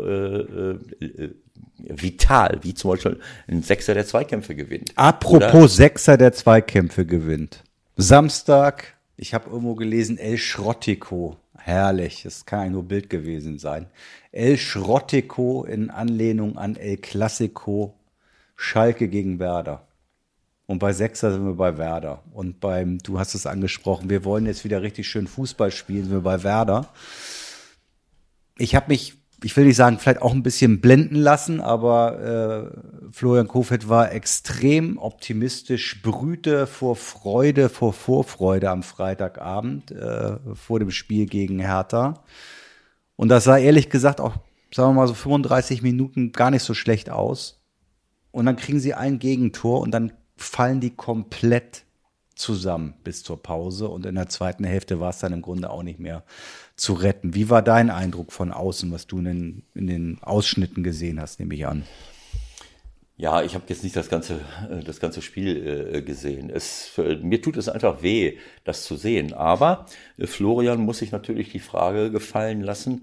vital, wie zum Beispiel ein Sechser, der Zweikämpfe gewinnt. Apropos Sechser, der Zweikämpfe gewinnt. Samstag, ich habe irgendwo gelesen, El Schrottico. Herrlich, das kann ja nur Bild gewesen sein. El Schrottico in Anlehnung an El Clasico, Schalke gegen Werder. Und bei Sechser sind wir bei Werder. Und du hast es angesprochen, wir wollen jetzt wieder richtig schön Fußball spielen, sind wir bei Werder. Ich will nicht sagen, vielleicht auch ein bisschen blenden lassen, aber Florian Kohfeldt war extrem optimistisch, sprühte vor Vorfreude am Freitagabend vor dem Spiel gegen Hertha. Und das sah ehrlich gesagt auch, sagen wir mal so 35 Minuten gar nicht so schlecht aus. Und dann kriegen sie ein Gegentor und dann fallen die komplett zusammen bis zur Pause. Und in der zweiten Hälfte war es dann im Grunde auch nicht mehr zu retten. Wie war dein Eindruck von außen, was du in den Ausschnitten gesehen hast, nehme ich an? Ja, ich habe jetzt nicht das ganze Spiel gesehen. Mir tut es einfach weh, das zu sehen. Aber Florian muss sich natürlich die Frage gefallen lassen,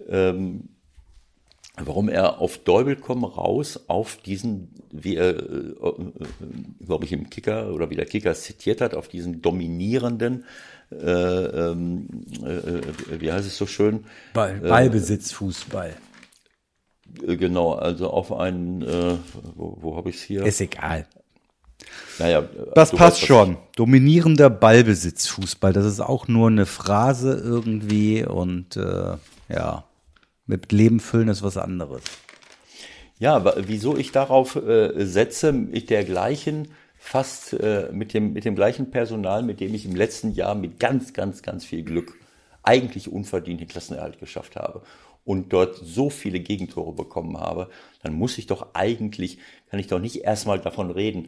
warum er auf Däubel komm raus auf diesen, wie er, glaube ich, im Kicker oder wie der Kicker zitiert hat, auf diesen dominierenden, wie heißt es so schön? Ballbesitzfußball. Genau, also auf einen, wo habe ich es hier? Ist egal. Naja, das passt schon. Dominierender Ballbesitzfußball, das ist auch nur eine Phrase irgendwie und ja, mit Leben füllen ist was anderes. Ja, wieso ich darauf setze, mit der gleichen, fast mit dem gleichen Personal, mit dem ich im letzten Jahr mit ganz, ganz, ganz viel Glück eigentlich unverdient den Klassenerhalt geschafft habe und dort so viele Gegentore bekommen habe, dann kann ich doch nicht erstmal davon reden,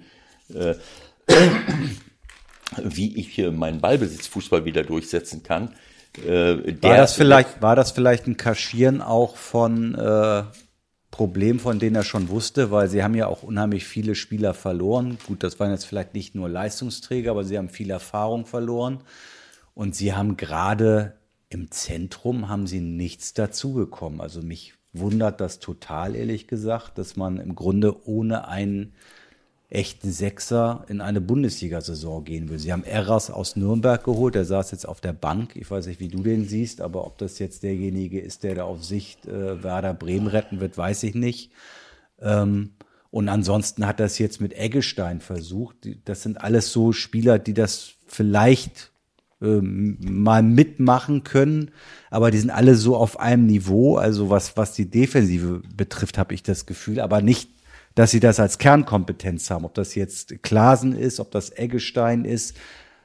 wie ich hier meinen Ballbesitzfußball wieder durchsetzen kann. War das vielleicht ein Kaschieren auch von Problemen, von denen er schon wusste, weil sie haben ja auch unheimlich viele Spieler verloren. Gut, das waren jetzt vielleicht nicht nur Leistungsträger, aber sie haben viel Erfahrung verloren. Und sie haben gerade im Zentrum haben sie nichts dazu bekommen. Also mich wundert das total, ehrlich gesagt, dass man im Grunde ohne einen echten Sechser in eine Bundesliga-Saison gehen will. Sie haben Eras aus Nürnberg geholt, der saß jetzt auf der Bank. Ich weiß nicht, wie du den siehst, aber ob das jetzt derjenige ist, der da auf Sicht Werder Bremen retten wird, weiß ich nicht. Und ansonsten hat das jetzt mit Eggestein versucht. Das sind alles so Spieler, die das vielleicht mal mitmachen können, aber die sind alle so auf einem Niveau, also was die Defensive betrifft, habe ich das Gefühl, aber nicht, dass sie das als Kernkompetenz haben. Ob das jetzt Klaasen ist, ob das Eggestein ist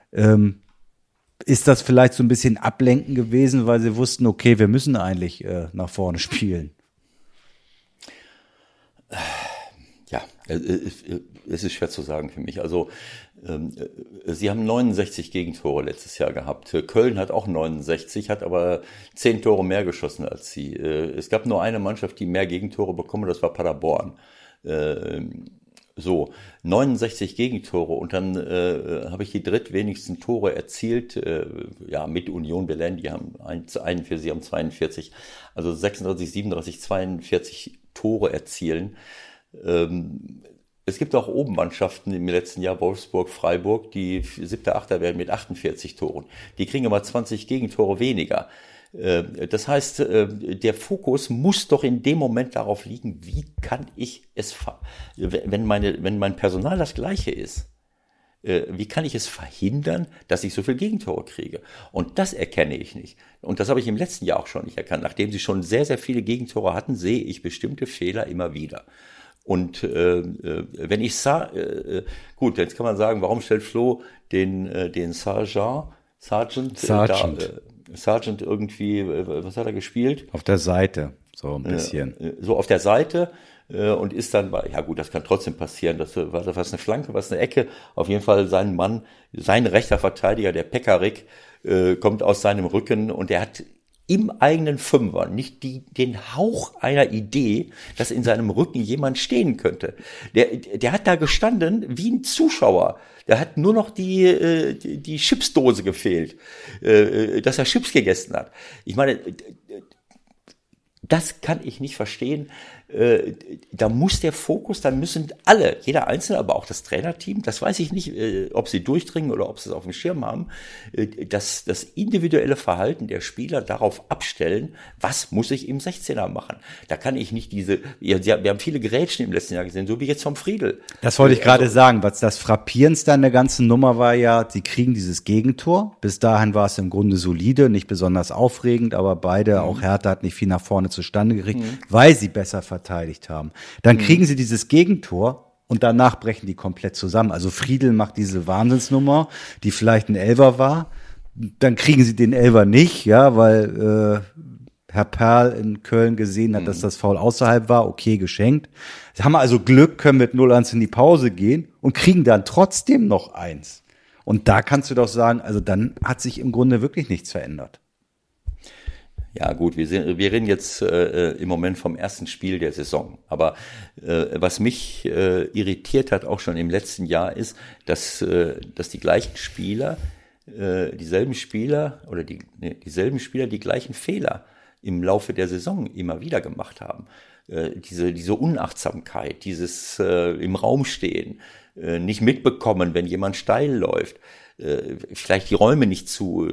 das vielleicht so ein bisschen Ablenken gewesen, weil sie wussten, okay, wir müssen eigentlich nach vorne spielen? Es ist schwer zu sagen für mich. Also sie haben 69 Gegentore letztes Jahr gehabt. Köln hat auch 69, hat aber 10 Tore mehr geschossen als sie. Es gab nur eine Mannschaft, die mehr Gegentore bekommen, das war Paderborn. So, 69 Gegentore und dann habe ich die drittwenigsten Tore erzielt, mit Union Berlin, die haben 41, sie haben 42, also 36, 37, 42 Tore erzielen. Es gibt auch oben Mannschaften im letzten Jahr, Wolfsburg, Freiburg, die 7., 8. werden mit 48 Toren. Die kriegen aber 20 Gegentore weniger. Das heißt, der Fokus muss doch in dem Moment darauf liegen, wie kann ich es, wenn mein Personal das gleiche ist, wie kann ich es verhindern, dass ich so viele Gegentore kriege? Und das erkenne ich nicht. Und das habe ich im letzten Jahr auch schon nicht erkannt. Nachdem sie schon sehr, sehr viele Gegentore hatten, sehe ich bestimmte Fehler immer wieder. Und wenn ich gut, jetzt kann man sagen, warum stellt Flo den Sargent irgendwie, was hat er gespielt? Auf der Seite, so ein bisschen. So auf der Seite und ist dann, ja gut, das kann trotzdem passieren, das war eine Flanke, was eine Ecke. Auf jeden Fall sein rechter Verteidiger, der Pekarik, kommt aus seinem Rücken und er hat im eigenen Fünfer nicht den Hauch einer Idee, dass in seinem Rücken jemand stehen könnte. Der hat da gestanden wie ein Zuschauer. Der hat nur noch die Chipsdose gefehlt, dass er Chips gegessen hat. Ich meine, das kann ich nicht verstehen. Da muss der Fokus, dann müssen alle, jeder Einzelne, aber auch das Trainerteam, das weiß ich nicht, ob sie durchdringen oder ob sie es auf dem Schirm haben, das individuelle Verhalten der Spieler darauf abstellen, was muss ich im 16er machen. Da kann ich nicht wir haben viele Grätschen im letzten Jahr gesehen, so wie jetzt vom Friedl. Das wollte ich gerade sagen, was das Frappierendste an der ganzen Nummer war ja, sie kriegen dieses Gegentor. Bis dahin war es im Grunde solide, nicht besonders aufregend, aber beide, auch Hertha hat nicht viel nach vorne zustande gekriegt, weil sie besser verteidigt haben. Dann kriegen sie dieses Gegentor und danach brechen die komplett zusammen. Also Friedl macht diese Wahnsinnsnummer, die vielleicht ein Elfer war. Dann kriegen sie den Elfer nicht, ja, weil Herr Perl in Köln gesehen hat, dass das Foul außerhalb war. Okay, geschenkt. Sie haben also Glück, können mit 0-1 in die Pause gehen und kriegen dann trotzdem noch 1. Und da kannst du doch sagen, also dann hat sich im Grunde wirklich nichts verändert. Ja gut, wir reden jetzt im Moment vom ersten Spiel der Saison. Aber was mich irritiert hat, auch schon im letzten Jahr, ist, dass die gleichen Spieler, dieselben Spieler die gleichen Fehler im Laufe der Saison immer wieder gemacht haben. Diese Unachtsamkeit, dieses im Raum stehen, nicht mitbekommen, wenn jemand steil läuft. Vielleicht die Räume nicht zu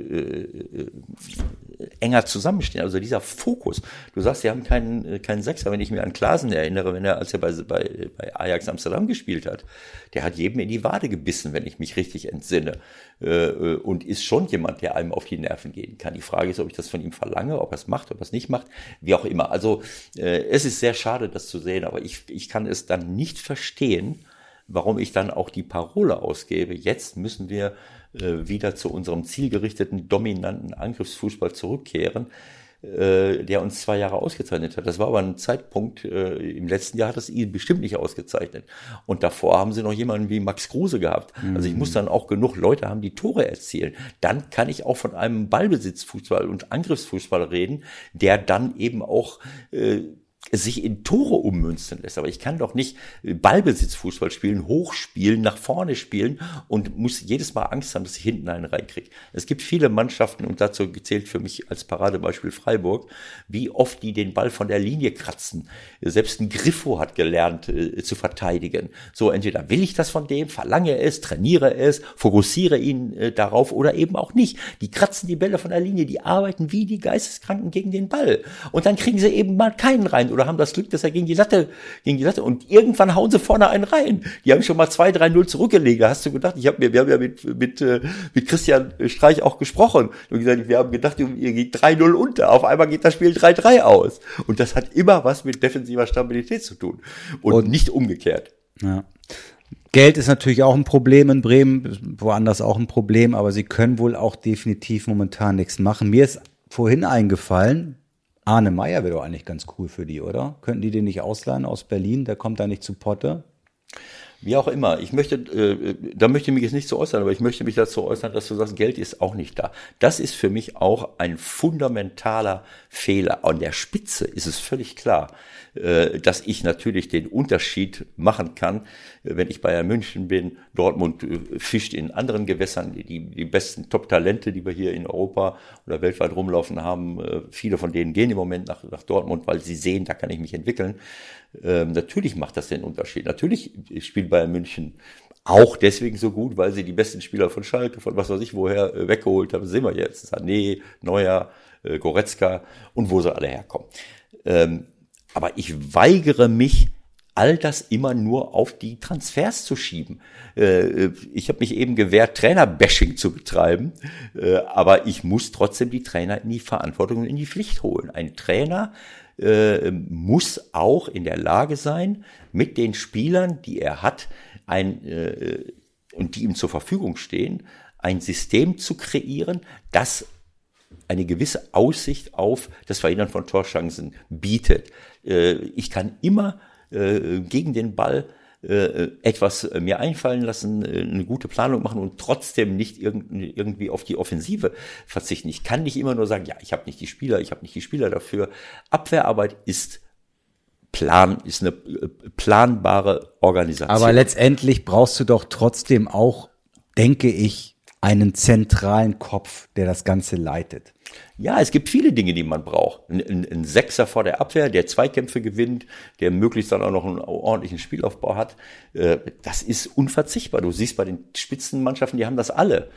enger zusammenstehen. Also dieser Fokus. Du sagst, sie haben keinen Sechser. Wenn ich mir an Klaasen erinnere, als er bei Ajax Amsterdam gespielt hat, der hat jedem in die Wade gebissen, wenn ich mich richtig entsinne. Und ist schon jemand, der einem auf die Nerven gehen kann. Die Frage ist, ob ich das von ihm verlange, ob er es macht, ob er es nicht macht, wie auch immer. Also es ist sehr schade, das zu sehen, aber ich kann es dann nicht verstehen, warum ich dann auch die Parole ausgebe, jetzt müssen wir wieder zu unserem zielgerichteten, dominanten Angriffsfußball zurückkehren, der uns 2 Jahre ausgezeichnet hat. Das war aber ein Zeitpunkt, im letzten Jahr hat es ihn bestimmt nicht ausgezeichnet. Und davor haben sie noch jemanden wie Max Kruse gehabt. Also ich muss dann auch genug Leute haben, die Tore erzielen. Dann kann ich auch von einem Ballbesitzfußball und Angriffsfußball reden, der dann eben auch sich in Tore ummünzen lässt. Aber ich kann doch nicht Ballbesitzfußball spielen, hochspielen, nach vorne spielen und muss jedes Mal Angst haben, dass ich hinten einen reinkriege. Es gibt viele Mannschaften, und dazu zählt für mich als Paradebeispiel Freiburg, wie oft die den Ball von der Linie kratzen. Selbst ein Griffo hat gelernt zu verteidigen. So, entweder will ich das von dem, verlange es, trainiere es, fokussiere ihn darauf oder eben auch nicht. Die kratzen die Bälle von der Linie, die arbeiten wie die Geisteskranken gegen den Ball. Und dann kriegen sie eben mal keinen rein oder haben das Glück, dass er gegen die Latte und irgendwann hauen sie vorne einen rein. Die haben schon mal 2-3-0 zurückgelegt. Da hast du gedacht, wir haben ja mit Christian Streich auch gesprochen und gesagt, wir haben gedacht, ihr geht 3-0 unter. Auf einmal geht das Spiel 3-3 aus. Und das hat immer was mit defensiver Stabilität zu tun und nicht umgekehrt. Ja. Geld ist natürlich auch ein Problem in Bremen, woanders auch ein Problem, aber sie können wohl auch definitiv momentan nichts machen. Mir ist vorhin eingefallen, Arne Meyer wäre doch eigentlich ganz cool für die, oder? Könnten die den nicht ausleihen aus Berlin? Der kommt da nicht zu Potte. Wie auch immer, da möchte ich mich jetzt nicht so äußern, aber ich möchte mich dazu äußern, dass du sagst, Geld ist auch nicht da. Das ist für mich auch ein fundamentaler Fehler. An der Spitze ist es völlig klar, dass ich natürlich den Unterschied machen kann, wenn ich Bayern München bin. Dortmund fischt in anderen Gewässern. Die besten Top-Talente, die wir hier in Europa oder weltweit rumlaufen haben, viele von denen gehen im Moment nach Dortmund, weil sie sehen, da kann ich mich entwickeln. Natürlich macht das den Unterschied. Natürlich spielt Bayern München auch deswegen so gut, weil sie die besten Spieler von Schalke, von was weiß ich woher, weggeholt haben. Das sehen wir jetzt. Sané, Neuer, Goretzka und wo sie alle herkommen. Aber ich weigere mich, all das immer nur auf die Transfers zu schieben. Ich habe mich eben gewehrt, Trainer-Bashing zu betreiben, aber ich muss trotzdem die Trainer in die Verantwortung und in die Pflicht holen. Ein Trainer muss auch in der Lage sein, mit den Spielern, die er hat, und die ihm zur Verfügung stehen, ein System zu kreieren, das eine gewisse Aussicht auf das Verhindern von Torchancen bietet. Ich kann immer gegen den Ball etwas mir einfallen lassen, eine gute Planung machen und trotzdem nicht irgendwie auf die Offensive verzichten. Ich kann nicht immer nur sagen, ja, ich habe nicht die Spieler dafür. Abwehrarbeit ist eine planbare Organisation. Aber letztendlich brauchst du doch trotzdem auch, denke ich, einen zentralen Kopf, der das Ganze leitet. Ja, es gibt viele Dinge, die man braucht. Ein Sechser vor der Abwehr, der Zweikämpfe gewinnt, der möglichst dann auch noch einen ordentlichen Spielaufbau hat. Das ist unverzichtbar. Du siehst bei den Spitzenmannschaften, die haben das alle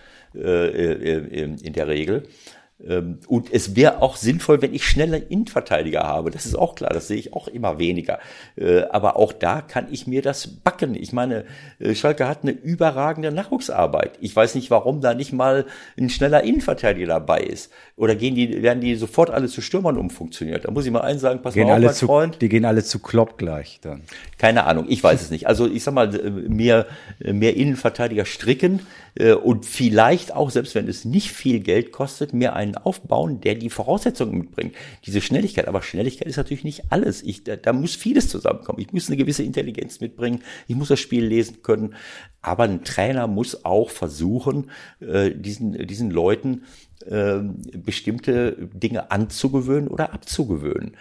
in der Regel. Und es wäre auch sinnvoll, wenn ich schnelle Innenverteidiger habe. Das ist auch klar, das sehe ich auch immer weniger. Aber auch da kann ich mir das backen. Ich meine, Schalke hat eine überragende Nachwuchsarbeit. Ich weiß nicht, warum da nicht mal ein schneller Innenverteidiger dabei ist. Oder werden die sofort alle zu Stürmern umfunktioniert? Da muss ich mal eins sagen, pass mal auf, mein Freund. Die gehen alle zu Klopp gleich dann. Keine Ahnung, ich weiß es nicht. Also ich sag mal, mehr Innenverteidiger stricken und vielleicht auch, selbst wenn es nicht viel Geld kostet, mir einen aufbauen, der die Voraussetzungen mitbringt. Diese Schnelligkeit, aber Schnelligkeit ist natürlich nicht alles. Da muss vieles zusammenkommen. Ich muss eine gewisse Intelligenz mitbringen, ich muss das Spiel lesen können, aber ein Trainer muss auch versuchen, diesen Leuten bestimmte Dinge anzugewöhnen oder abzugewöhnen.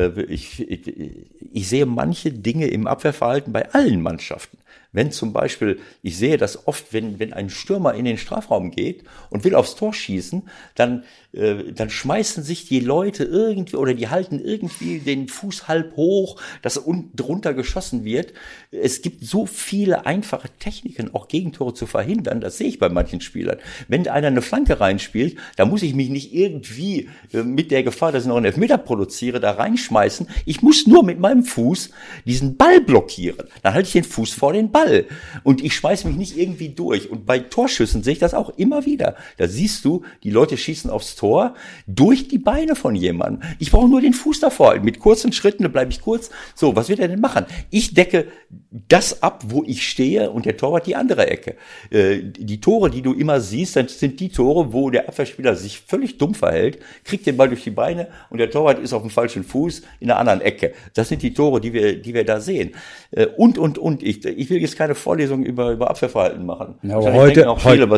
Ich sehe manche Dinge im Abwehrverhalten bei allen Mannschaften. Wenn zum Beispiel, ich sehe das oft, wenn ein Stürmer in den Strafraum geht und will aufs Tor schießen, dann schmeißen sich die Leute irgendwie oder die halten irgendwie den Fuß halb hoch, dass unten drunter geschossen wird. Es gibt so viele einfache Techniken, auch Gegentore zu verhindern. Das sehe ich bei manchen Spielern. Wenn einer eine Flanke reinspielt, da muss ich mich nicht irgendwie mit der Gefahr, dass ich noch einen Elfmeter produziere, da reinschmeißen. Ich muss nur mit meinem Fuß diesen Ball blockieren. Dann halte ich den Fuß vor den Ball und ich schmeiße mich nicht irgendwie durch. Und bei Torschüssen sehe ich das auch immer wieder. Da siehst du, die Leute schießen aufs Tor durch die Beine von jemandem. Ich brauche nur den Fuß davor halten. Mit kurzen Schritten, da bleibe ich kurz. So, was wird er denn machen? Ich decke das ab, wo ich stehe und der Torwart die andere Ecke. Die Tore, die du immer siehst, das sind die Tore, wo der Abwehrspieler sich völlig dumm verhält, kriegt den Ball durch die Beine und der Torwart ist auf dem falschen Fuß in der anderen Ecke. Das sind die Tore, die wir da sehen. Und. Ich will jetzt keine Vorlesung über Abwehrverhalten machen. Ja, aber heute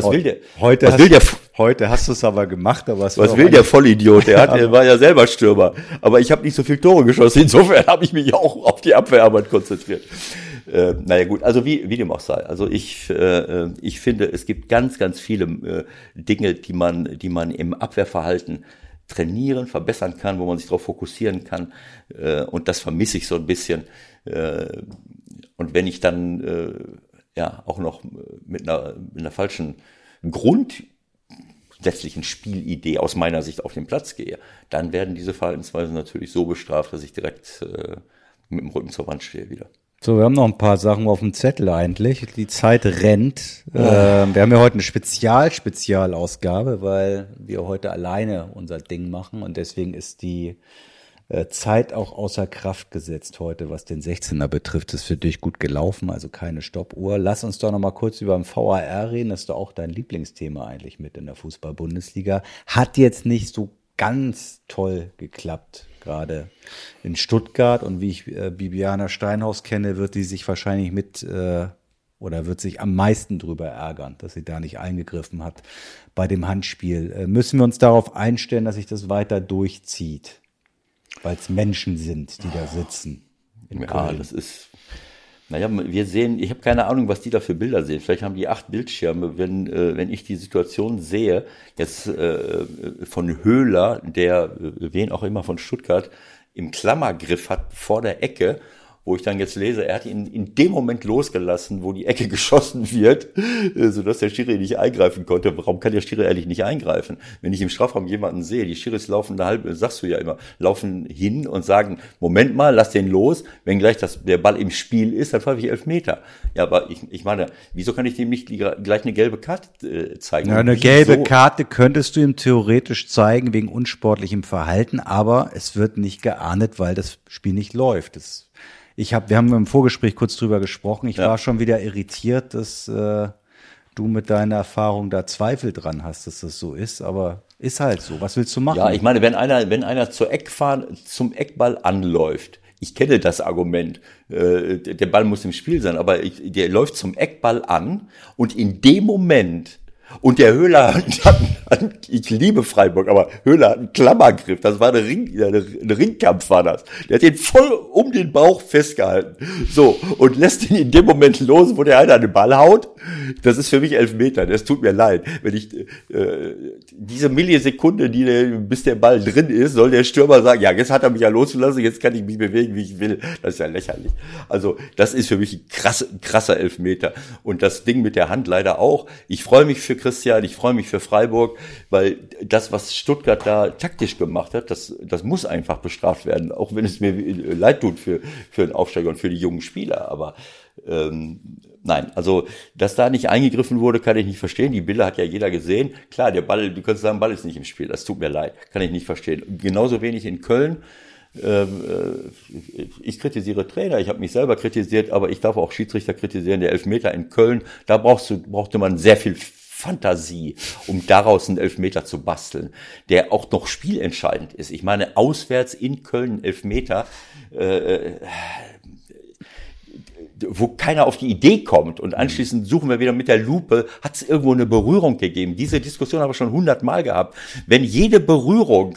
hast du es aber gemacht, aber was will der Vollidiot? Der war ja selber Stürmer. Aber ich habe nicht so viele Tore geschossen. Insofern habe ich mich auch auf die Abwehrarbeit konzentriert. Naja gut, also wie dem auch sei. Also ich finde, es gibt ganz, ganz viele Dinge, die man im Abwehrverhalten trainieren, verbessern kann, wo man sich darauf fokussieren kann. Und das vermisse ich so ein bisschen. Und wenn ich dann auch noch mit einer falschen grundsätzlichen Spielidee aus meiner Sicht auf den Platz gehe, dann werden diese Verhaltensweisen natürlich so bestraft, dass ich direkt mit dem Rücken zur Wand stehe wieder. So, wir haben noch ein paar Sachen auf dem Zettel eigentlich. Die Zeit rennt. Wir haben ja heute eine Spezialausgabe, weil wir heute alleine unser Ding machen und deswegen ist die Zeit auch außer Kraft gesetzt heute, was den 16er betrifft. Das ist für dich gut gelaufen, also keine Stoppuhr. Lass uns doch noch mal kurz über den VAR reden. Das ist doch auch dein Lieblingsthema eigentlich mit in der Fußball-Bundesliga. Hat jetzt nicht so ganz toll geklappt, gerade in Stuttgart. Und wie ich Bibiana Steinhaus kenne, wird die sich wahrscheinlich oder wird sich am meisten drüber ärgern, dass sie da nicht eingegriffen hat bei dem Handspiel. Müssen wir uns darauf einstellen, dass sich das weiter durchzieht, weil es Menschen sind, die da sitzen. Ja, das ist, naja, wir sehen, ich habe keine Ahnung, was die da für Bilder sehen. Vielleicht haben die 8 Bildschirme, wenn ich die Situation sehe, jetzt von Höhler, der, wen auch immer von Stuttgart, im Klammergriff hat vor der Ecke, wo ich dann jetzt lese, er hat ihn in dem Moment losgelassen, wo die Ecke geschossen wird, sodass der Schiri nicht eingreifen konnte. Warum kann der Schiri ehrlich nicht eingreifen? Wenn ich im Strafraum jemanden sehe, die Schiris laufen sagst du ja immer, laufen hin und sagen, Moment mal, lass den los, wenn gleich der Ball im Spiel ist, dann pfeife ich Elfmeter. Ja, aber ich meine, wieso kann ich dem nicht gleich eine gelbe Karte zeigen? Ja, eine gelbe Karte könntest du ihm theoretisch zeigen, wegen unsportlichem Verhalten, aber es wird nicht geahndet, weil das Spiel nicht läuft. Wir haben im Vorgespräch kurz drüber gesprochen. Ich war schon wieder irritiert, dass du mit deiner Erfahrung da Zweifel dran hast, dass das so ist. Aber ist halt so. Was willst du machen? Ja, ich meine, wenn einer zum Eckball anläuft, ich kenne das Argument, der Ball muss im Spiel sein, aber der läuft zum Eckball an und in dem Moment, und der Höhler ich liebe Freiburg, aber Höhler hat einen Klammergriff, das war ein Ringkampf war das. Der hat den voll um den Bauch festgehalten. So, und lässt ihn in dem Moment los, wo der einer an den Ball haut. Das ist für mich Elfmeter, das tut mir leid. Wenn ich diese Millisekunde, bis der Ball drin ist, soll der Stürmer sagen, ja, jetzt hat er mich ja losgelassen, jetzt kann ich mich bewegen, wie ich will. Das ist ja lächerlich. Also, das ist für mich ein krasser Elfmeter. Und das Ding mit der Hand leider auch. Ich freue mich für Christian, ich freue mich für Freiburg, weil das, was Stuttgart da taktisch gemacht hat, das muss einfach bestraft werden, auch wenn es mir leid tut für den Aufsteiger und für die jungen Spieler. Aber nein, also dass da nicht eingegriffen wurde, kann ich nicht verstehen. Die Bilder hat ja jeder gesehen. Klar, der Ball, du könntest sagen, Ball ist nicht im Spiel. Das tut mir leid, kann ich nicht verstehen. Genauso wenig in Köln. Ich kritisiere Trainer, ich habe mich selber kritisiert, aber ich darf auch Schiedsrichter kritisieren. Der Elfmeter in Köln, da brauchte man sehr viel Fantasie, um daraus einen Elfmeter zu basteln, der auch noch spielentscheidend ist. Ich meine, auswärts in Köln Elfmeter, wo keiner auf die Idee kommt und anschließend suchen wir wieder mit der Lupe, hat es irgendwo eine Berührung gegeben. Diese Diskussion haben wir schon 100-mal gehabt. Wenn jede Berührung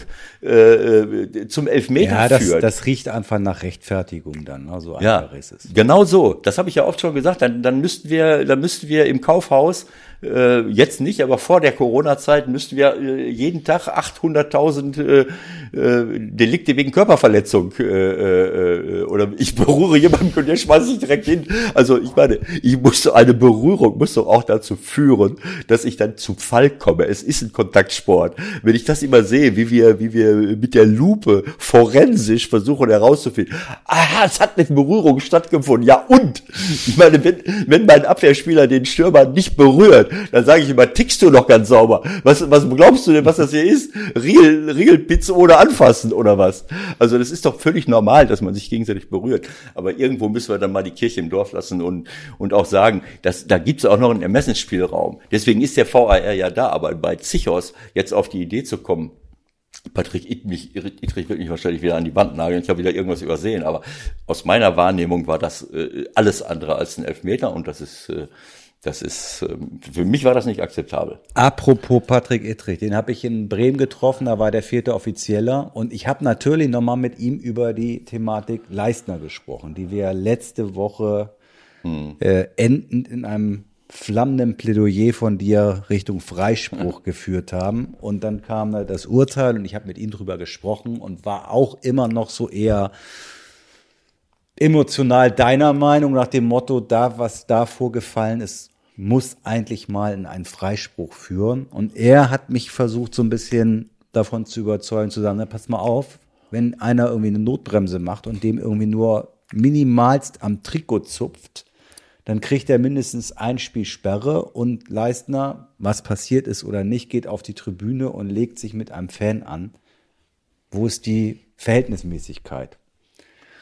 zum Elfmeter führt. Das riecht einfach nach Rechtfertigung dann, ne? So einfach ist es. Genau so. Das habe ich ja oft schon gesagt. Dann müssten wir im Kaufhaus jetzt nicht, aber vor der Corona-Zeit müssten wir jeden Tag 800.000 Delikte wegen Körperverletzung oder ich berühre jemanden und der schmeißt sich direkt hin. Also ich meine, eine Berührung muss doch auch dazu führen, dass ich dann zu Fall komme. Es ist ein Kontaktsport. Wenn ich das immer sehe, wie wir mit der Lupe forensisch versuchen herauszufinden, es hat eine Berührung stattgefunden. Ja und? Ich meine, wenn mein Abwehrspieler den Stürmer nicht berührt, dann sage ich immer, tickst du noch ganz sauber. Was glaubst du denn, was das hier ist? Riegelpizza ohne anfassen oder was? Also das ist doch völlig normal, dass man sich gegenseitig berührt. Aber irgendwo müssen wir dann mal die Kirche im Dorf lassen und auch sagen, da gibt es auch noch einen Ermessensspielraum. Deswegen ist der VAR ja da. Aber bei Zichos jetzt auf die Idee zu kommen, Patrick Ittrich wird mich wahrscheinlich wieder an die Wand nageln. Ich habe wieder irgendwas übersehen. Aber aus meiner Wahrnehmung war das alles andere als ein Elfmeter. Und das ist, für mich war das nicht akzeptabel. Apropos Patrick Ittrich, den habe ich in Bremen getroffen, da war der 4. Offizieller. Und ich habe natürlich nochmal mit ihm über die Thematik Leistner gesprochen, die wir letzte Woche endend in einem flammenden Plädoyer von dir Richtung Freispruch geführt haben. Und dann kam da das Urteil und ich habe mit ihm drüber gesprochen und war auch immer noch so eher emotional deiner Meinung nach dem Motto, was da vorgefallen ist, muss eigentlich mal in einen Freispruch führen. Und er hat mich versucht, so ein bisschen davon zu überzeugen, zu sagen, na, pass mal auf, wenn einer irgendwie eine Notbremse macht und dem irgendwie nur minimalst am Trikot zupft, dann kriegt er mindestens ein Spiel Sperre und Leistner, was passiert ist oder nicht, geht auf die Tribüne und legt sich mit einem Fan an. Wo ist die Verhältnismäßigkeit?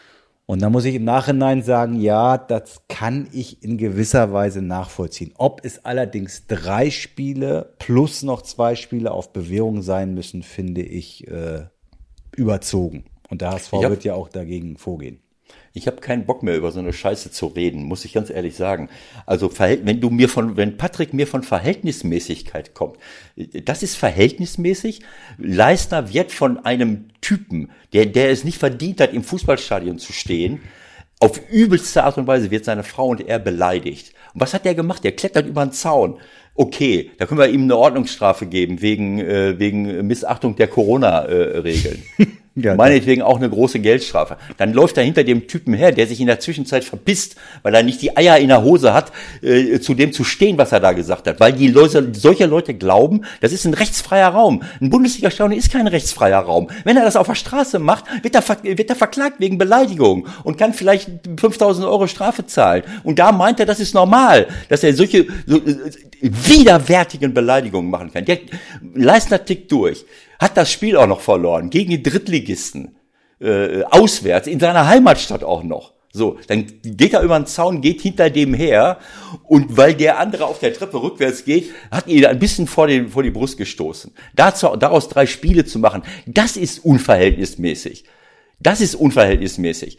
Und da muss ich im Nachhinein sagen, ja, das kann ich in gewisser Weise nachvollziehen. Ob es allerdings 3 Spiele plus noch 2 Spiele auf Bewährung sein müssen, finde ich überzogen. Und der HSV wird ja auch dagegen vorgehen. Ich habe keinen Bock mehr über so eine Scheiße zu reden, muss ich ganz ehrlich sagen. Also wenn Patrick mir von Verhältnismäßigkeit kommt, das ist verhältnismäßig. Leistner wird von einem Typen, der es nicht verdient hat, im Fußballstadion zu stehen, auf übelste Art und Weise wird seine Frau und er beleidigt. Und was hat der gemacht? Der klettert über den Zaun. Okay, da können wir ihm eine Ordnungsstrafe geben wegen Missachtung der Corona-Regeln. Ja, meinetwegen auch eine große Geldstrafe. Dann läuft er hinter dem Typen her, der sich in der Zwischenzeit verpisst, weil er nicht die Eier in der Hose hat, zu dem zu stehen, was er da gesagt hat. Weil solche Leute glauben, das ist ein rechtsfreier Raum. Ein Bundesliga-Stadion ist kein rechtsfreier Raum. Wenn er das auf der Straße macht, wird er verklagt wegen Beleidigung und kann vielleicht 5.000 € Strafe zahlen. Und da meint er, das ist normal, dass er solche widerwärtigen Beleidigungen machen kann. Der Leistner tickt durch. Hat das Spiel auch noch verloren, gegen die Drittligisten, auswärts, in seiner Heimatstadt auch noch. So, dann geht er über den Zaun, geht hinter dem her, und weil der andere auf der Treppe rückwärts geht, hat ihn ein bisschen vor die Brust gestoßen. Daraus 3 Spiele zu machen, das ist unverhältnismäßig. Das ist unverhältnismäßig.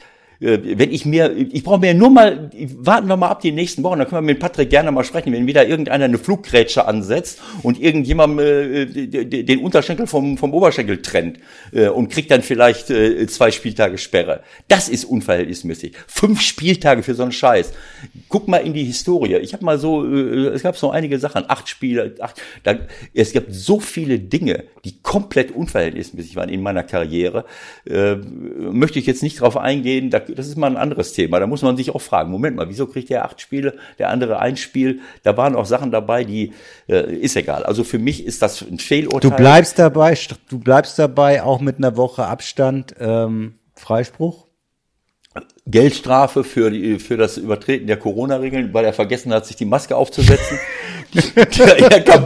Ich brauche mir nur mal, warten wir mal ab die nächsten Wochen, dann können wir mit Patrick gerne mal sprechen, wenn wieder irgendeiner eine Fluggrätsche ansetzt und irgendjemand den Unterschenkel vom Oberschenkel trennt und kriegt dann vielleicht 2 Spieltage Sperre. Das ist unverhältnismäßig. 5 Spieltage für so einen Scheiß. Guck mal in die Historie. Ich habe mal es gab so einige Sachen, 8 Spiele, es gibt so viele Dinge, die komplett unverhältnismäßig waren in meiner Karriere. Möchte ich jetzt nicht drauf eingehen, das ist mal ein anderes Thema. Da muss man sich auch fragen, Moment mal, wieso kriegt der 8 Spiele, der andere 1 Spiel? Da waren auch Sachen dabei, die, ist egal. Also für mich ist das ein Fehlurteil. Du bleibst dabei, auch mit einer Woche Abstand, Freispruch? Geldstrafe für das Übertreten der Corona-Regeln, weil er vergessen hat, sich die Maske aufzusetzen, die er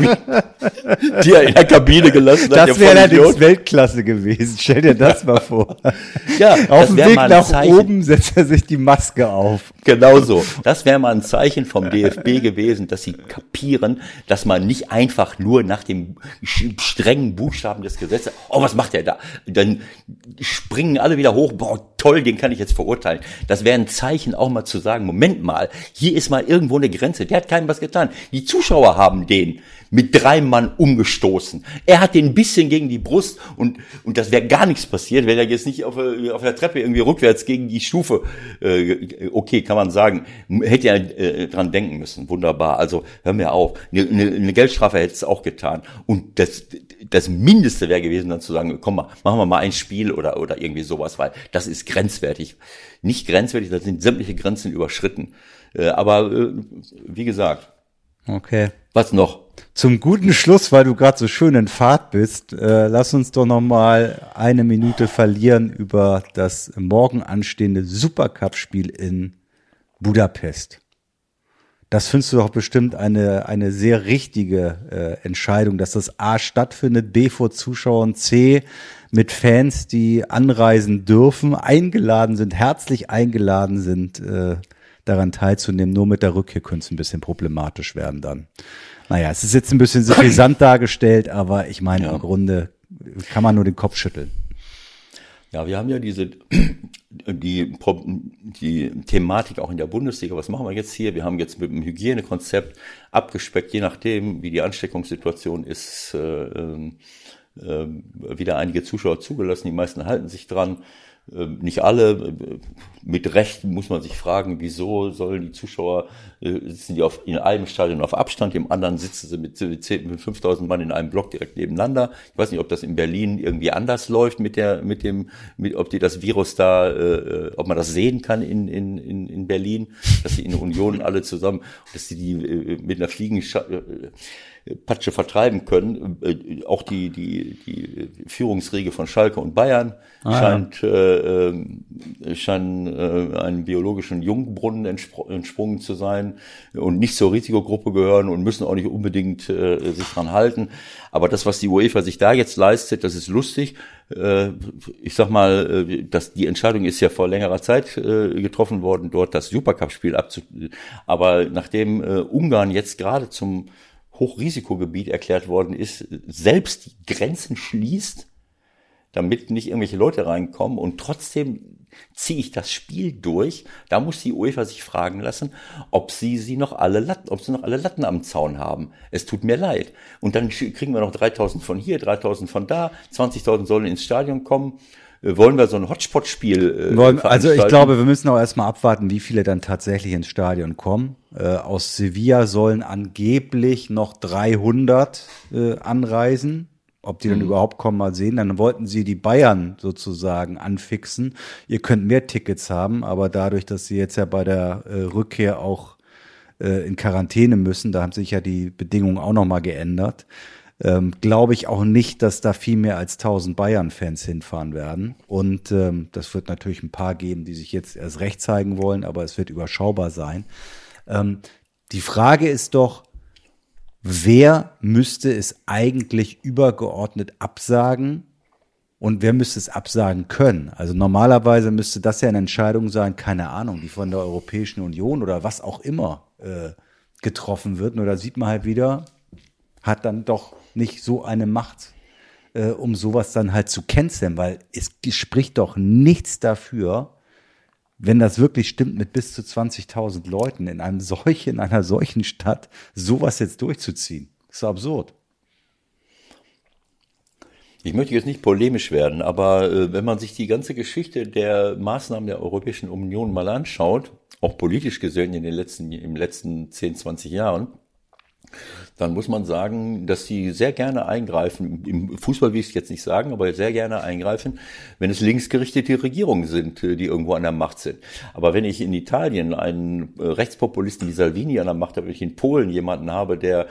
in der Kabine gelassen hat. Das wäre allerdings Weltklasse gewesen. Stell dir das mal vor. Ja, auf dem Weg nach oben setzt er sich die Maske auf. Genau so. Das wäre mal ein Zeichen vom DFB gewesen, dass sie kapieren, dass man nicht einfach nur nach dem strengen Buchstaben des Gesetzes, was macht der da? Dann springen alle wieder hoch, toll, den kann ich jetzt verurteilen. Das wäre ein Zeichen, auch mal zu sagen, Moment mal, hier ist mal irgendwo eine Grenze. Der hat keinem was getan. Die Zuschauer haben den mit 3 Mann umgestoßen. Er hat den ein bisschen gegen die Brust und das wäre gar nichts passiert, wenn er jetzt nicht auf der Treppe irgendwie rückwärts gegen die Stufe, okay, kann man sagen, hätte er dran denken müssen. Wunderbar. Also, hör mir auf. Eine Geldstrafe hätte es auch getan. Und das Mindeste wäre gewesen, dann zu sagen, komm mal, machen wir mal ein Spiel oder irgendwie sowas, weil das ist grenzwertig. Nicht grenzwertig, das sind sämtliche Grenzen überschritten. Aber wie gesagt. Okay. Was noch? Zum guten Schluss, weil du gerade so schön in Fahrt bist, lass uns doch noch mal 1 Minute verlieren über das morgen anstehende Supercup-Spiel in Budapest. Das findest du doch bestimmt eine sehr richtige Entscheidung, dass das A stattfindet, B vor Zuschauern, C mit Fans, die anreisen dürfen, herzlich eingeladen sind, daran teilzunehmen. Nur mit der Rückkehr könnte es ein bisschen problematisch werden dann. Naja, es ist jetzt ein bisschen suffisant dargestellt, aber ich meine, im Grunde kann man nur den Kopf schütteln. Ja, wir haben ja die Thematik auch in der Bundesliga. Was machen wir jetzt hier? Wir haben jetzt mit dem Hygienekonzept abgespeckt, je nachdem, wie die Ansteckungssituation ist, wieder einige Zuschauer zugelassen. Die meisten halten sich dran. Nicht alle. Mit Recht muss man sich fragen, wieso sollen die Zuschauer, sitzen die in einem Stadion auf Abstand, im anderen sitzen sie mit 5.000 Mann in einem Block direkt nebeneinander. Ich weiß nicht, ob das in Berlin irgendwie anders läuft ob die das Virus da, ob man das sehen kann in Berlin, dass die in Union alle zusammen, dass die mit einer Patsche vertreiben können. Auch die Führungsriege von Schalke und Bayern scheint scheinen einem biologischen Jungbrunnen entsprungen zu sein und nicht zur Risikogruppe gehören und müssen auch nicht unbedingt sich dran halten. Aber das, was die UEFA sich da jetzt leistet, das ist lustig. Ich sag mal, die Entscheidung ist ja vor längerer Zeit getroffen worden, dort das Supercup-Spiel aber nachdem Ungarn jetzt gerade zum Hochrisikogebiet erklärt worden ist, selbst die Grenzen schließt, damit nicht irgendwelche Leute reinkommen und trotzdem ziehe ich das Spiel durch. Da muss die UEFA sich fragen lassen, ob sie noch alle Latten am Zaun haben. Es tut mir leid. Und dann kriegen wir noch 3.000 von hier, 3.000 von da, 20.000 sollen ins Stadion kommen. Wollen wir so ein Hotspot-Spiel Also ich glaube, wir müssen auch erstmal abwarten, wie viele dann tatsächlich ins Stadion kommen. Aus Sevilla sollen angeblich noch 300 anreisen. Ob die dann überhaupt kommen, mal sehen. Dann wollten sie die Bayern sozusagen anfixen. Ihr könnt mehr Tickets haben, aber dadurch, dass sie jetzt ja bei der Rückkehr auch in Quarantäne müssen, da haben sich ja die Bedingungen auch nochmal geändert, glaube ich auch nicht, dass da viel mehr als 1000 Bayern-Fans hinfahren werden. Und das wird natürlich ein paar geben, die sich jetzt erst recht zeigen wollen, aber es wird überschaubar sein. Die Frage ist doch, wer müsste es eigentlich übergeordnet absagen und wer müsste es absagen können? Also normalerweise müsste das ja eine Entscheidung sein, keine Ahnung, die von der Europäischen Union oder was auch immer getroffen wird. Nur da sieht man halt wieder, hat dann doch nicht so eine Macht, um sowas dann halt zu canceln, weil es spricht doch nichts dafür, wenn das wirklich stimmt, mit bis zu 20.000 Leuten in einer solchen Stadt sowas jetzt durchzuziehen. Das ist absurd. Ich möchte jetzt nicht polemisch werden, aber wenn man sich die ganze Geschichte der Maßnahmen der Europäischen Union mal anschaut, auch politisch gesehen im letzten 10, 20 Jahren, dann muss man sagen, dass sie sehr gerne eingreifen, im Fußball will ich es jetzt nicht sagen, aber sehr gerne eingreifen, wenn es linksgerichtete Regierungen sind, die irgendwo an der Macht sind. Aber wenn ich in Italien einen Rechtspopulisten wie Salvini an der Macht habe, wenn ich in Polen jemanden habe, der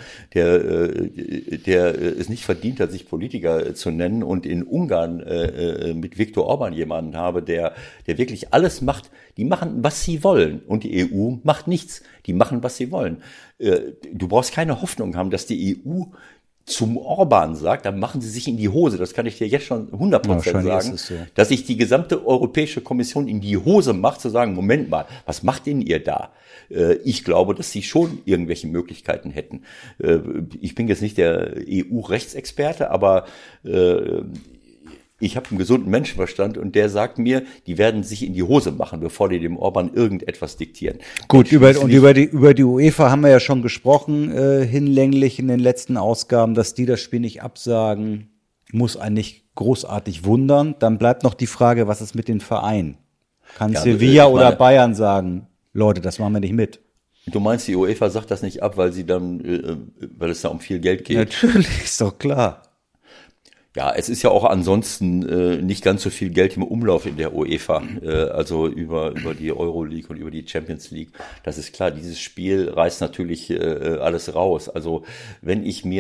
es nicht verdient hat, sich Politiker zu nennen, und in Ungarn mit Viktor Orban jemanden habe, der wirklich alles macht, die machen, was sie wollen, und die EU macht nichts, die machen, was sie wollen. Du brauchst keine Hoffnung haben, dass die EU zum Orban sagt, dann machen sie sich in die Hose. Das kann ich dir jetzt schon 100% sagen, so, dass sich die gesamte Europäische Kommission in die Hose macht, zu sagen, Moment mal, was macht denn ihr da? Ich glaube, dass sie schon irgendwelche Möglichkeiten hätten. Ich bin jetzt nicht der EU-Rechtsexperte, aber ich habe einen gesunden Menschenverstand und der sagt mir, die werden sich in die Hose machen, bevor die dem Orban irgendetwas diktieren. Gut, über die UEFA haben wir ja schon gesprochen, hinlänglich in den letzten Ausgaben, dass die das Spiel nicht absagen, muss einen nicht großartig wundern. Dann bleibt noch die Frage, was ist mit den Vereinen? Kann Sevilla oder Bayern sagen, Leute, das machen wir nicht mit? Du meinst, die UEFA sagt das nicht ab, weil es da um viel Geld geht? Natürlich, ist doch klar. Ja, es ist ja auch ansonsten nicht ganz so viel Geld im Umlauf in der UEFA, also über die Euroleague und über die Champions League. Das ist klar, dieses Spiel reißt natürlich alles raus. Also wenn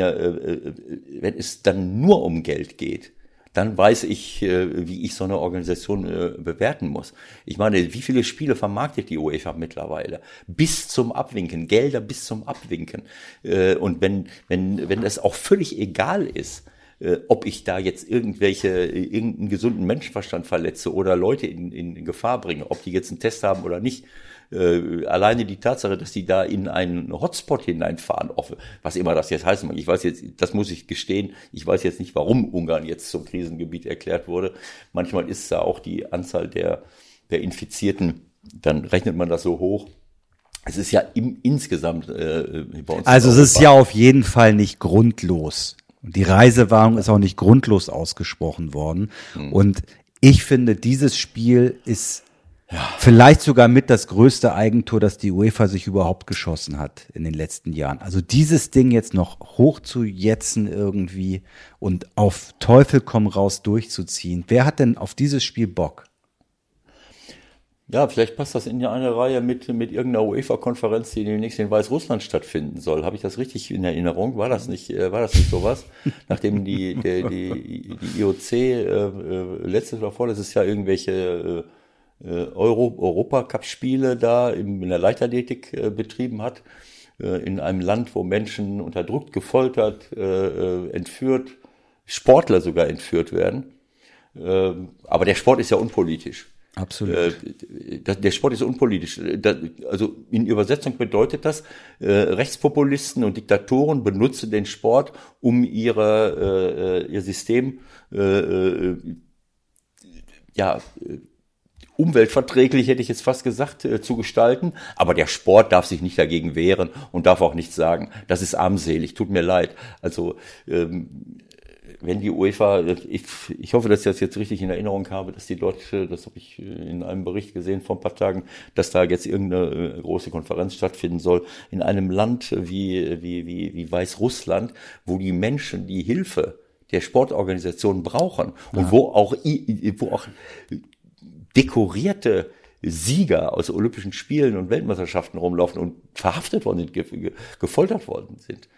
es dann nur um Geld geht, dann weiß ich, wie ich so eine Organisation bewerten muss. Ich meine, wie viele Spiele vermarktet die UEFA mittlerweile? Bis zum Abwinken, Gelder bis zum Abwinken. Und wenn es auch völlig egal ist, ob ich da jetzt irgendeinen gesunden Menschenverstand verletze oder Leute in Gefahr bringe, ob die jetzt einen Test haben oder nicht. Alleine die Tatsache, dass die da in einen Hotspot hineinfahren, was immer das jetzt heißt, ich weiß jetzt, das muss ich gestehen, ich weiß jetzt nicht, warum Ungarn jetzt zum Krisengebiet erklärt wurde. Manchmal ist da auch die Anzahl der Infizierten, dann rechnet man das so hoch. Es ist ja insgesamt bei uns. Also es ist ja auf jeden Fall nicht grundlos. Die Reisewarnung ist auch nicht grundlos ausgesprochen worden. Und ich finde, dieses Spiel ist vielleicht sogar mit das größte Eigentor, das die UEFA sich überhaupt geschossen hat in den letzten Jahren. Also dieses Ding jetzt noch hochzujetzen irgendwie und auf Teufel komm raus durchzuziehen. Wer hat denn auf dieses Spiel Bock? Ja, vielleicht passt das in eine Reihe mit irgendeiner UEFA-Konferenz, die demnächst in Weißrussland stattfinden soll. Habe ich das richtig in Erinnerung? War das nicht sowas? Nachdem die IOC letztes oder vorletztes Jahr irgendwelche Europacup-Spiele da in der Leichtathletik betrieben hat, in einem Land, wo Menschen unterdrückt, gefoltert, entführt, Sportler sogar entführt werden. Aber der Sport ist ja unpolitisch. Absolut. Der Sport ist unpolitisch. Also in Übersetzung bedeutet das, Rechtspopulisten und Diktatoren benutzen den Sport, um ihr System umweltverträglich, hätte ich jetzt fast gesagt, zu gestalten. Aber der Sport darf sich nicht dagegen wehren und darf auch nichts sagen. Das ist armselig, tut mir leid. Also wenn die UEFA, ich hoffe, dass ich das jetzt richtig in Erinnerung habe, dass die dort, das habe ich in einem Bericht gesehen vor ein paar Tagen, dass da jetzt irgendeine große Konferenz stattfinden soll, in einem Land wie Weißrussland, wo die Menschen die Hilfe der Sportorganisationen brauchen und wo auch dekorierte Sieger aus Olympischen Spielen und Weltmeisterschaften rumlaufen und verhaftet worden sind, gefoltert worden sind.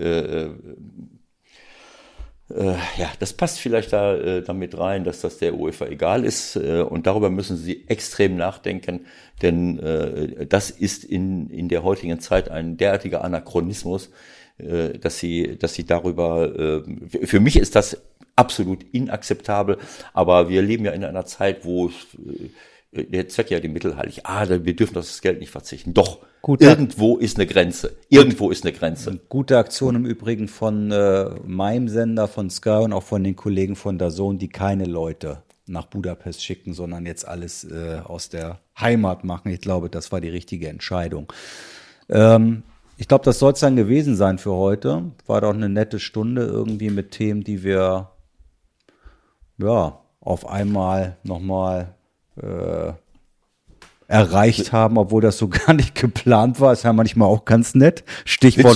Das passt vielleicht damit rein, dass das der UEFA egal ist, und darüber müssen sie extrem nachdenken, denn das ist in der heutigen Zeit ein derartiger Anachronismus, dass sie darüber, für mich ist das absolut inakzeptabel, aber wir leben ja in einer Zeit, wo der Zweck ja die Mittel heiligt. Wir dürfen auf das Geld nicht verzichten. Doch, irgendwo ist eine Grenze. Gute Aktion im Übrigen von meinem Sender, von Sky und auch von den Kollegen von DAZN, die keine Leute nach Budapest schicken, sondern jetzt alles aus der Heimat machen. Ich glaube, das war die richtige Entscheidung. Ich glaube, das soll es dann gewesen sein für heute. War doch eine nette Stunde irgendwie mit Themen, die wir auf einmal nochmal erreicht haben, obwohl das so gar nicht geplant war. Ist ja manchmal auch ganz nett. Stichwort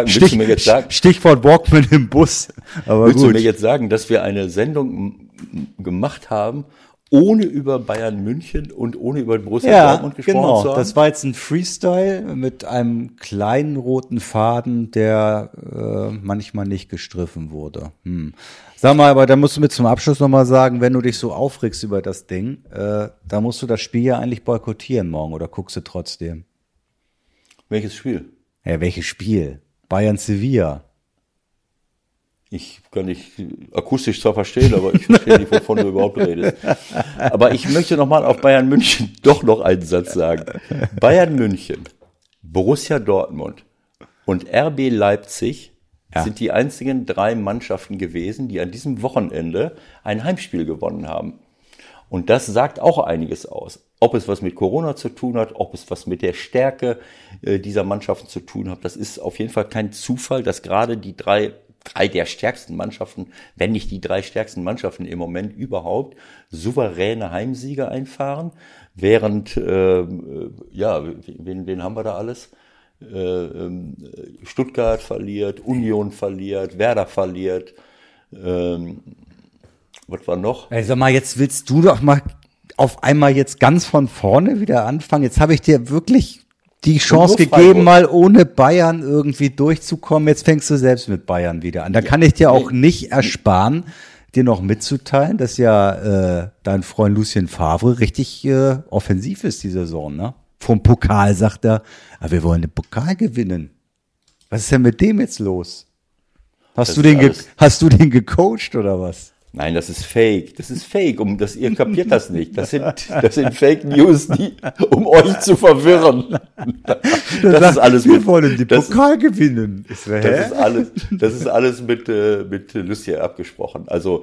Walkman im Bus. Aber willst du mir jetzt sagen, dass wir eine Sendung gemacht haben, ohne über Bayern München und ohne über Borussia Dortmund gesprochen zu haben? Das war jetzt ein Freestyle mit einem kleinen roten Faden, der manchmal nicht gestriffen wurde. Sag mal, aber da musst du mir zum Abschluss nochmal sagen, wenn du dich so aufregst über das Ding, da musst du das Spiel ja eigentlich boykottieren morgen, oder guckst du trotzdem? Welches Spiel? Ja, welches Spiel? Bayern-Sevilla. Ich kann nicht akustisch zwar verstehen, aber ich verstehe nicht, wovon du überhaupt redest. Aber ich möchte nochmal auf Bayern München doch noch einen Satz sagen. Bayern München, Borussia Dortmund und RB Leipzig sind die einzigen 3 Mannschaften gewesen, die an diesem Wochenende ein Heimspiel gewonnen haben. Und das sagt auch einiges aus. Ob es was mit Corona zu tun hat, ob es was mit der Stärke dieser Mannschaften zu tun hat, das ist auf jeden Fall kein Zufall, dass gerade die drei der stärksten Mannschaften, wenn nicht die 3 stärksten Mannschaften im Moment überhaupt, souveräne Heimsiege einfahren, während, wen haben wir da alles? Stuttgart verliert, Union verliert, Werder verliert, was war noch? Sag mal, jetzt willst du doch mal auf einmal jetzt ganz von vorne wieder anfangen. Jetzt habe ich dir wirklich die Chance gegeben, mal ohne Bayern irgendwie durchzukommen. Jetzt fängst du selbst mit Bayern wieder an. Da kann ich dir auch nicht ersparen, dir noch mitzuteilen, dass ja dein Freund Lucien Favre richtig offensiv ist die Saison, ne? Vom Pokal sagt er, wir wollen den Pokal gewinnen. Was ist denn mit dem jetzt los? Hast du den gecoacht oder was? Nein, das ist Fake. Ihr kapiert das nicht. Das sind Fake News, um euch zu verwirren. Das ist alles wir wollen den Pokal gewinnen. Das ist alles mit Lucien abgesprochen. Also,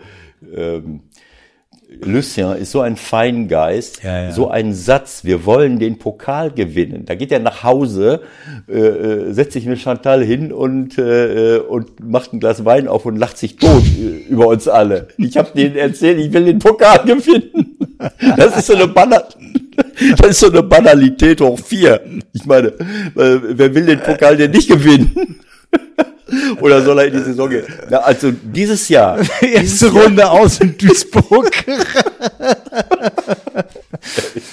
Lucien ist so ein Feingeist, so ein Satz, wir wollen den Pokal gewinnen. Da geht er nach Hause, setzt sich mit Chantal hin und macht ein Glas Wein auf und lacht sich tot über uns alle. Ich habe denen erzählt, ich will den Pokal gewinnen. Das ist so eine Banalität hoch 4. Ich meine, wer will den Pokal denn nicht gewinnen? Oder soll er in die Saison gehen? Na, also dieses Jahr. Erste Runde aus in Duisburg.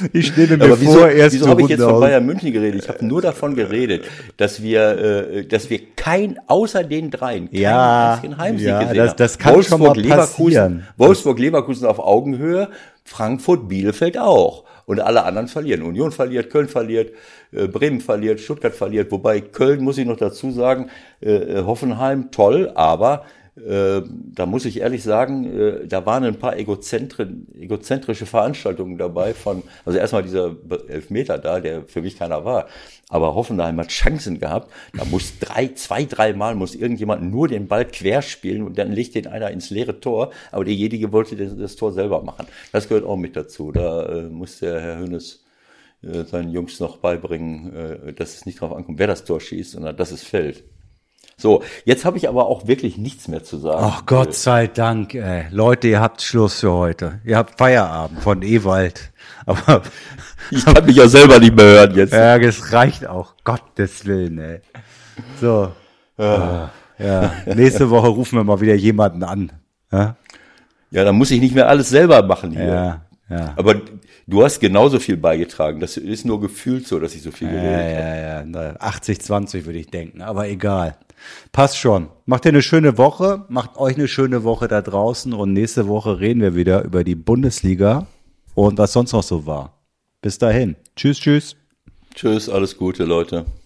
Ich nehme mir Aber vor, erste wieso habe ich jetzt Runde von aus. Bayern München geredet? Ich habe nur davon geredet, dass wir außer den dreien keinen einzigen Heimsieg gesehen haben. Das kann schon mal passieren. Wolfsburg-Leverkusen auf Augenhöhe, Frankfurt-Bielefeld auch. Und alle anderen verlieren. Union verliert, Köln verliert, Bremen verliert, Stuttgart verliert. Wobei Köln, muss ich noch dazu sagen, Hoffenheim toll, aber da muss ich ehrlich sagen, da waren ein paar egozentrische Veranstaltungen dabei also erstmal dieser Elfmeter da, der für mich keiner war. Aber Hoffenheim hat Chancen gehabt. Da muss zwei, dreimal muss irgendjemand nur den Ball quer spielen und dann legt den einer ins leere Tor. Aber derjenige wollte das Tor selber machen. Das gehört auch mit dazu. Da muss der Herr Hoeneß seinen Jungs noch beibringen, dass es nicht drauf ankommt, wer das Tor schießt, sondern dass es fällt. So, jetzt habe ich aber auch wirklich nichts mehr zu sagen. Ach Gott sei Dank, ey. Leute, ihr habt Schluss für heute. Ihr habt Feierabend von Ewald. Aber ich kann mich ja selber nicht mehr hören jetzt. ja, es reicht auch. Gottes Willen, ey. So. Ja. Nächste Woche rufen wir mal wieder jemanden an. Ja, dann muss ich nicht mehr alles selber machen hier. Ja. Aber du hast genauso viel beigetragen. Das ist nur gefühlt so, dass ich so viel geredet habe. Ja. 80-20 würde ich denken, aber egal. Passt schon. Macht ihr eine schöne Woche, macht euch eine schöne Woche da draußen und nächste Woche reden wir wieder über die Bundesliga und was sonst noch so war. Bis dahin. Tschüss. Tschüss, alles Gute, Leute.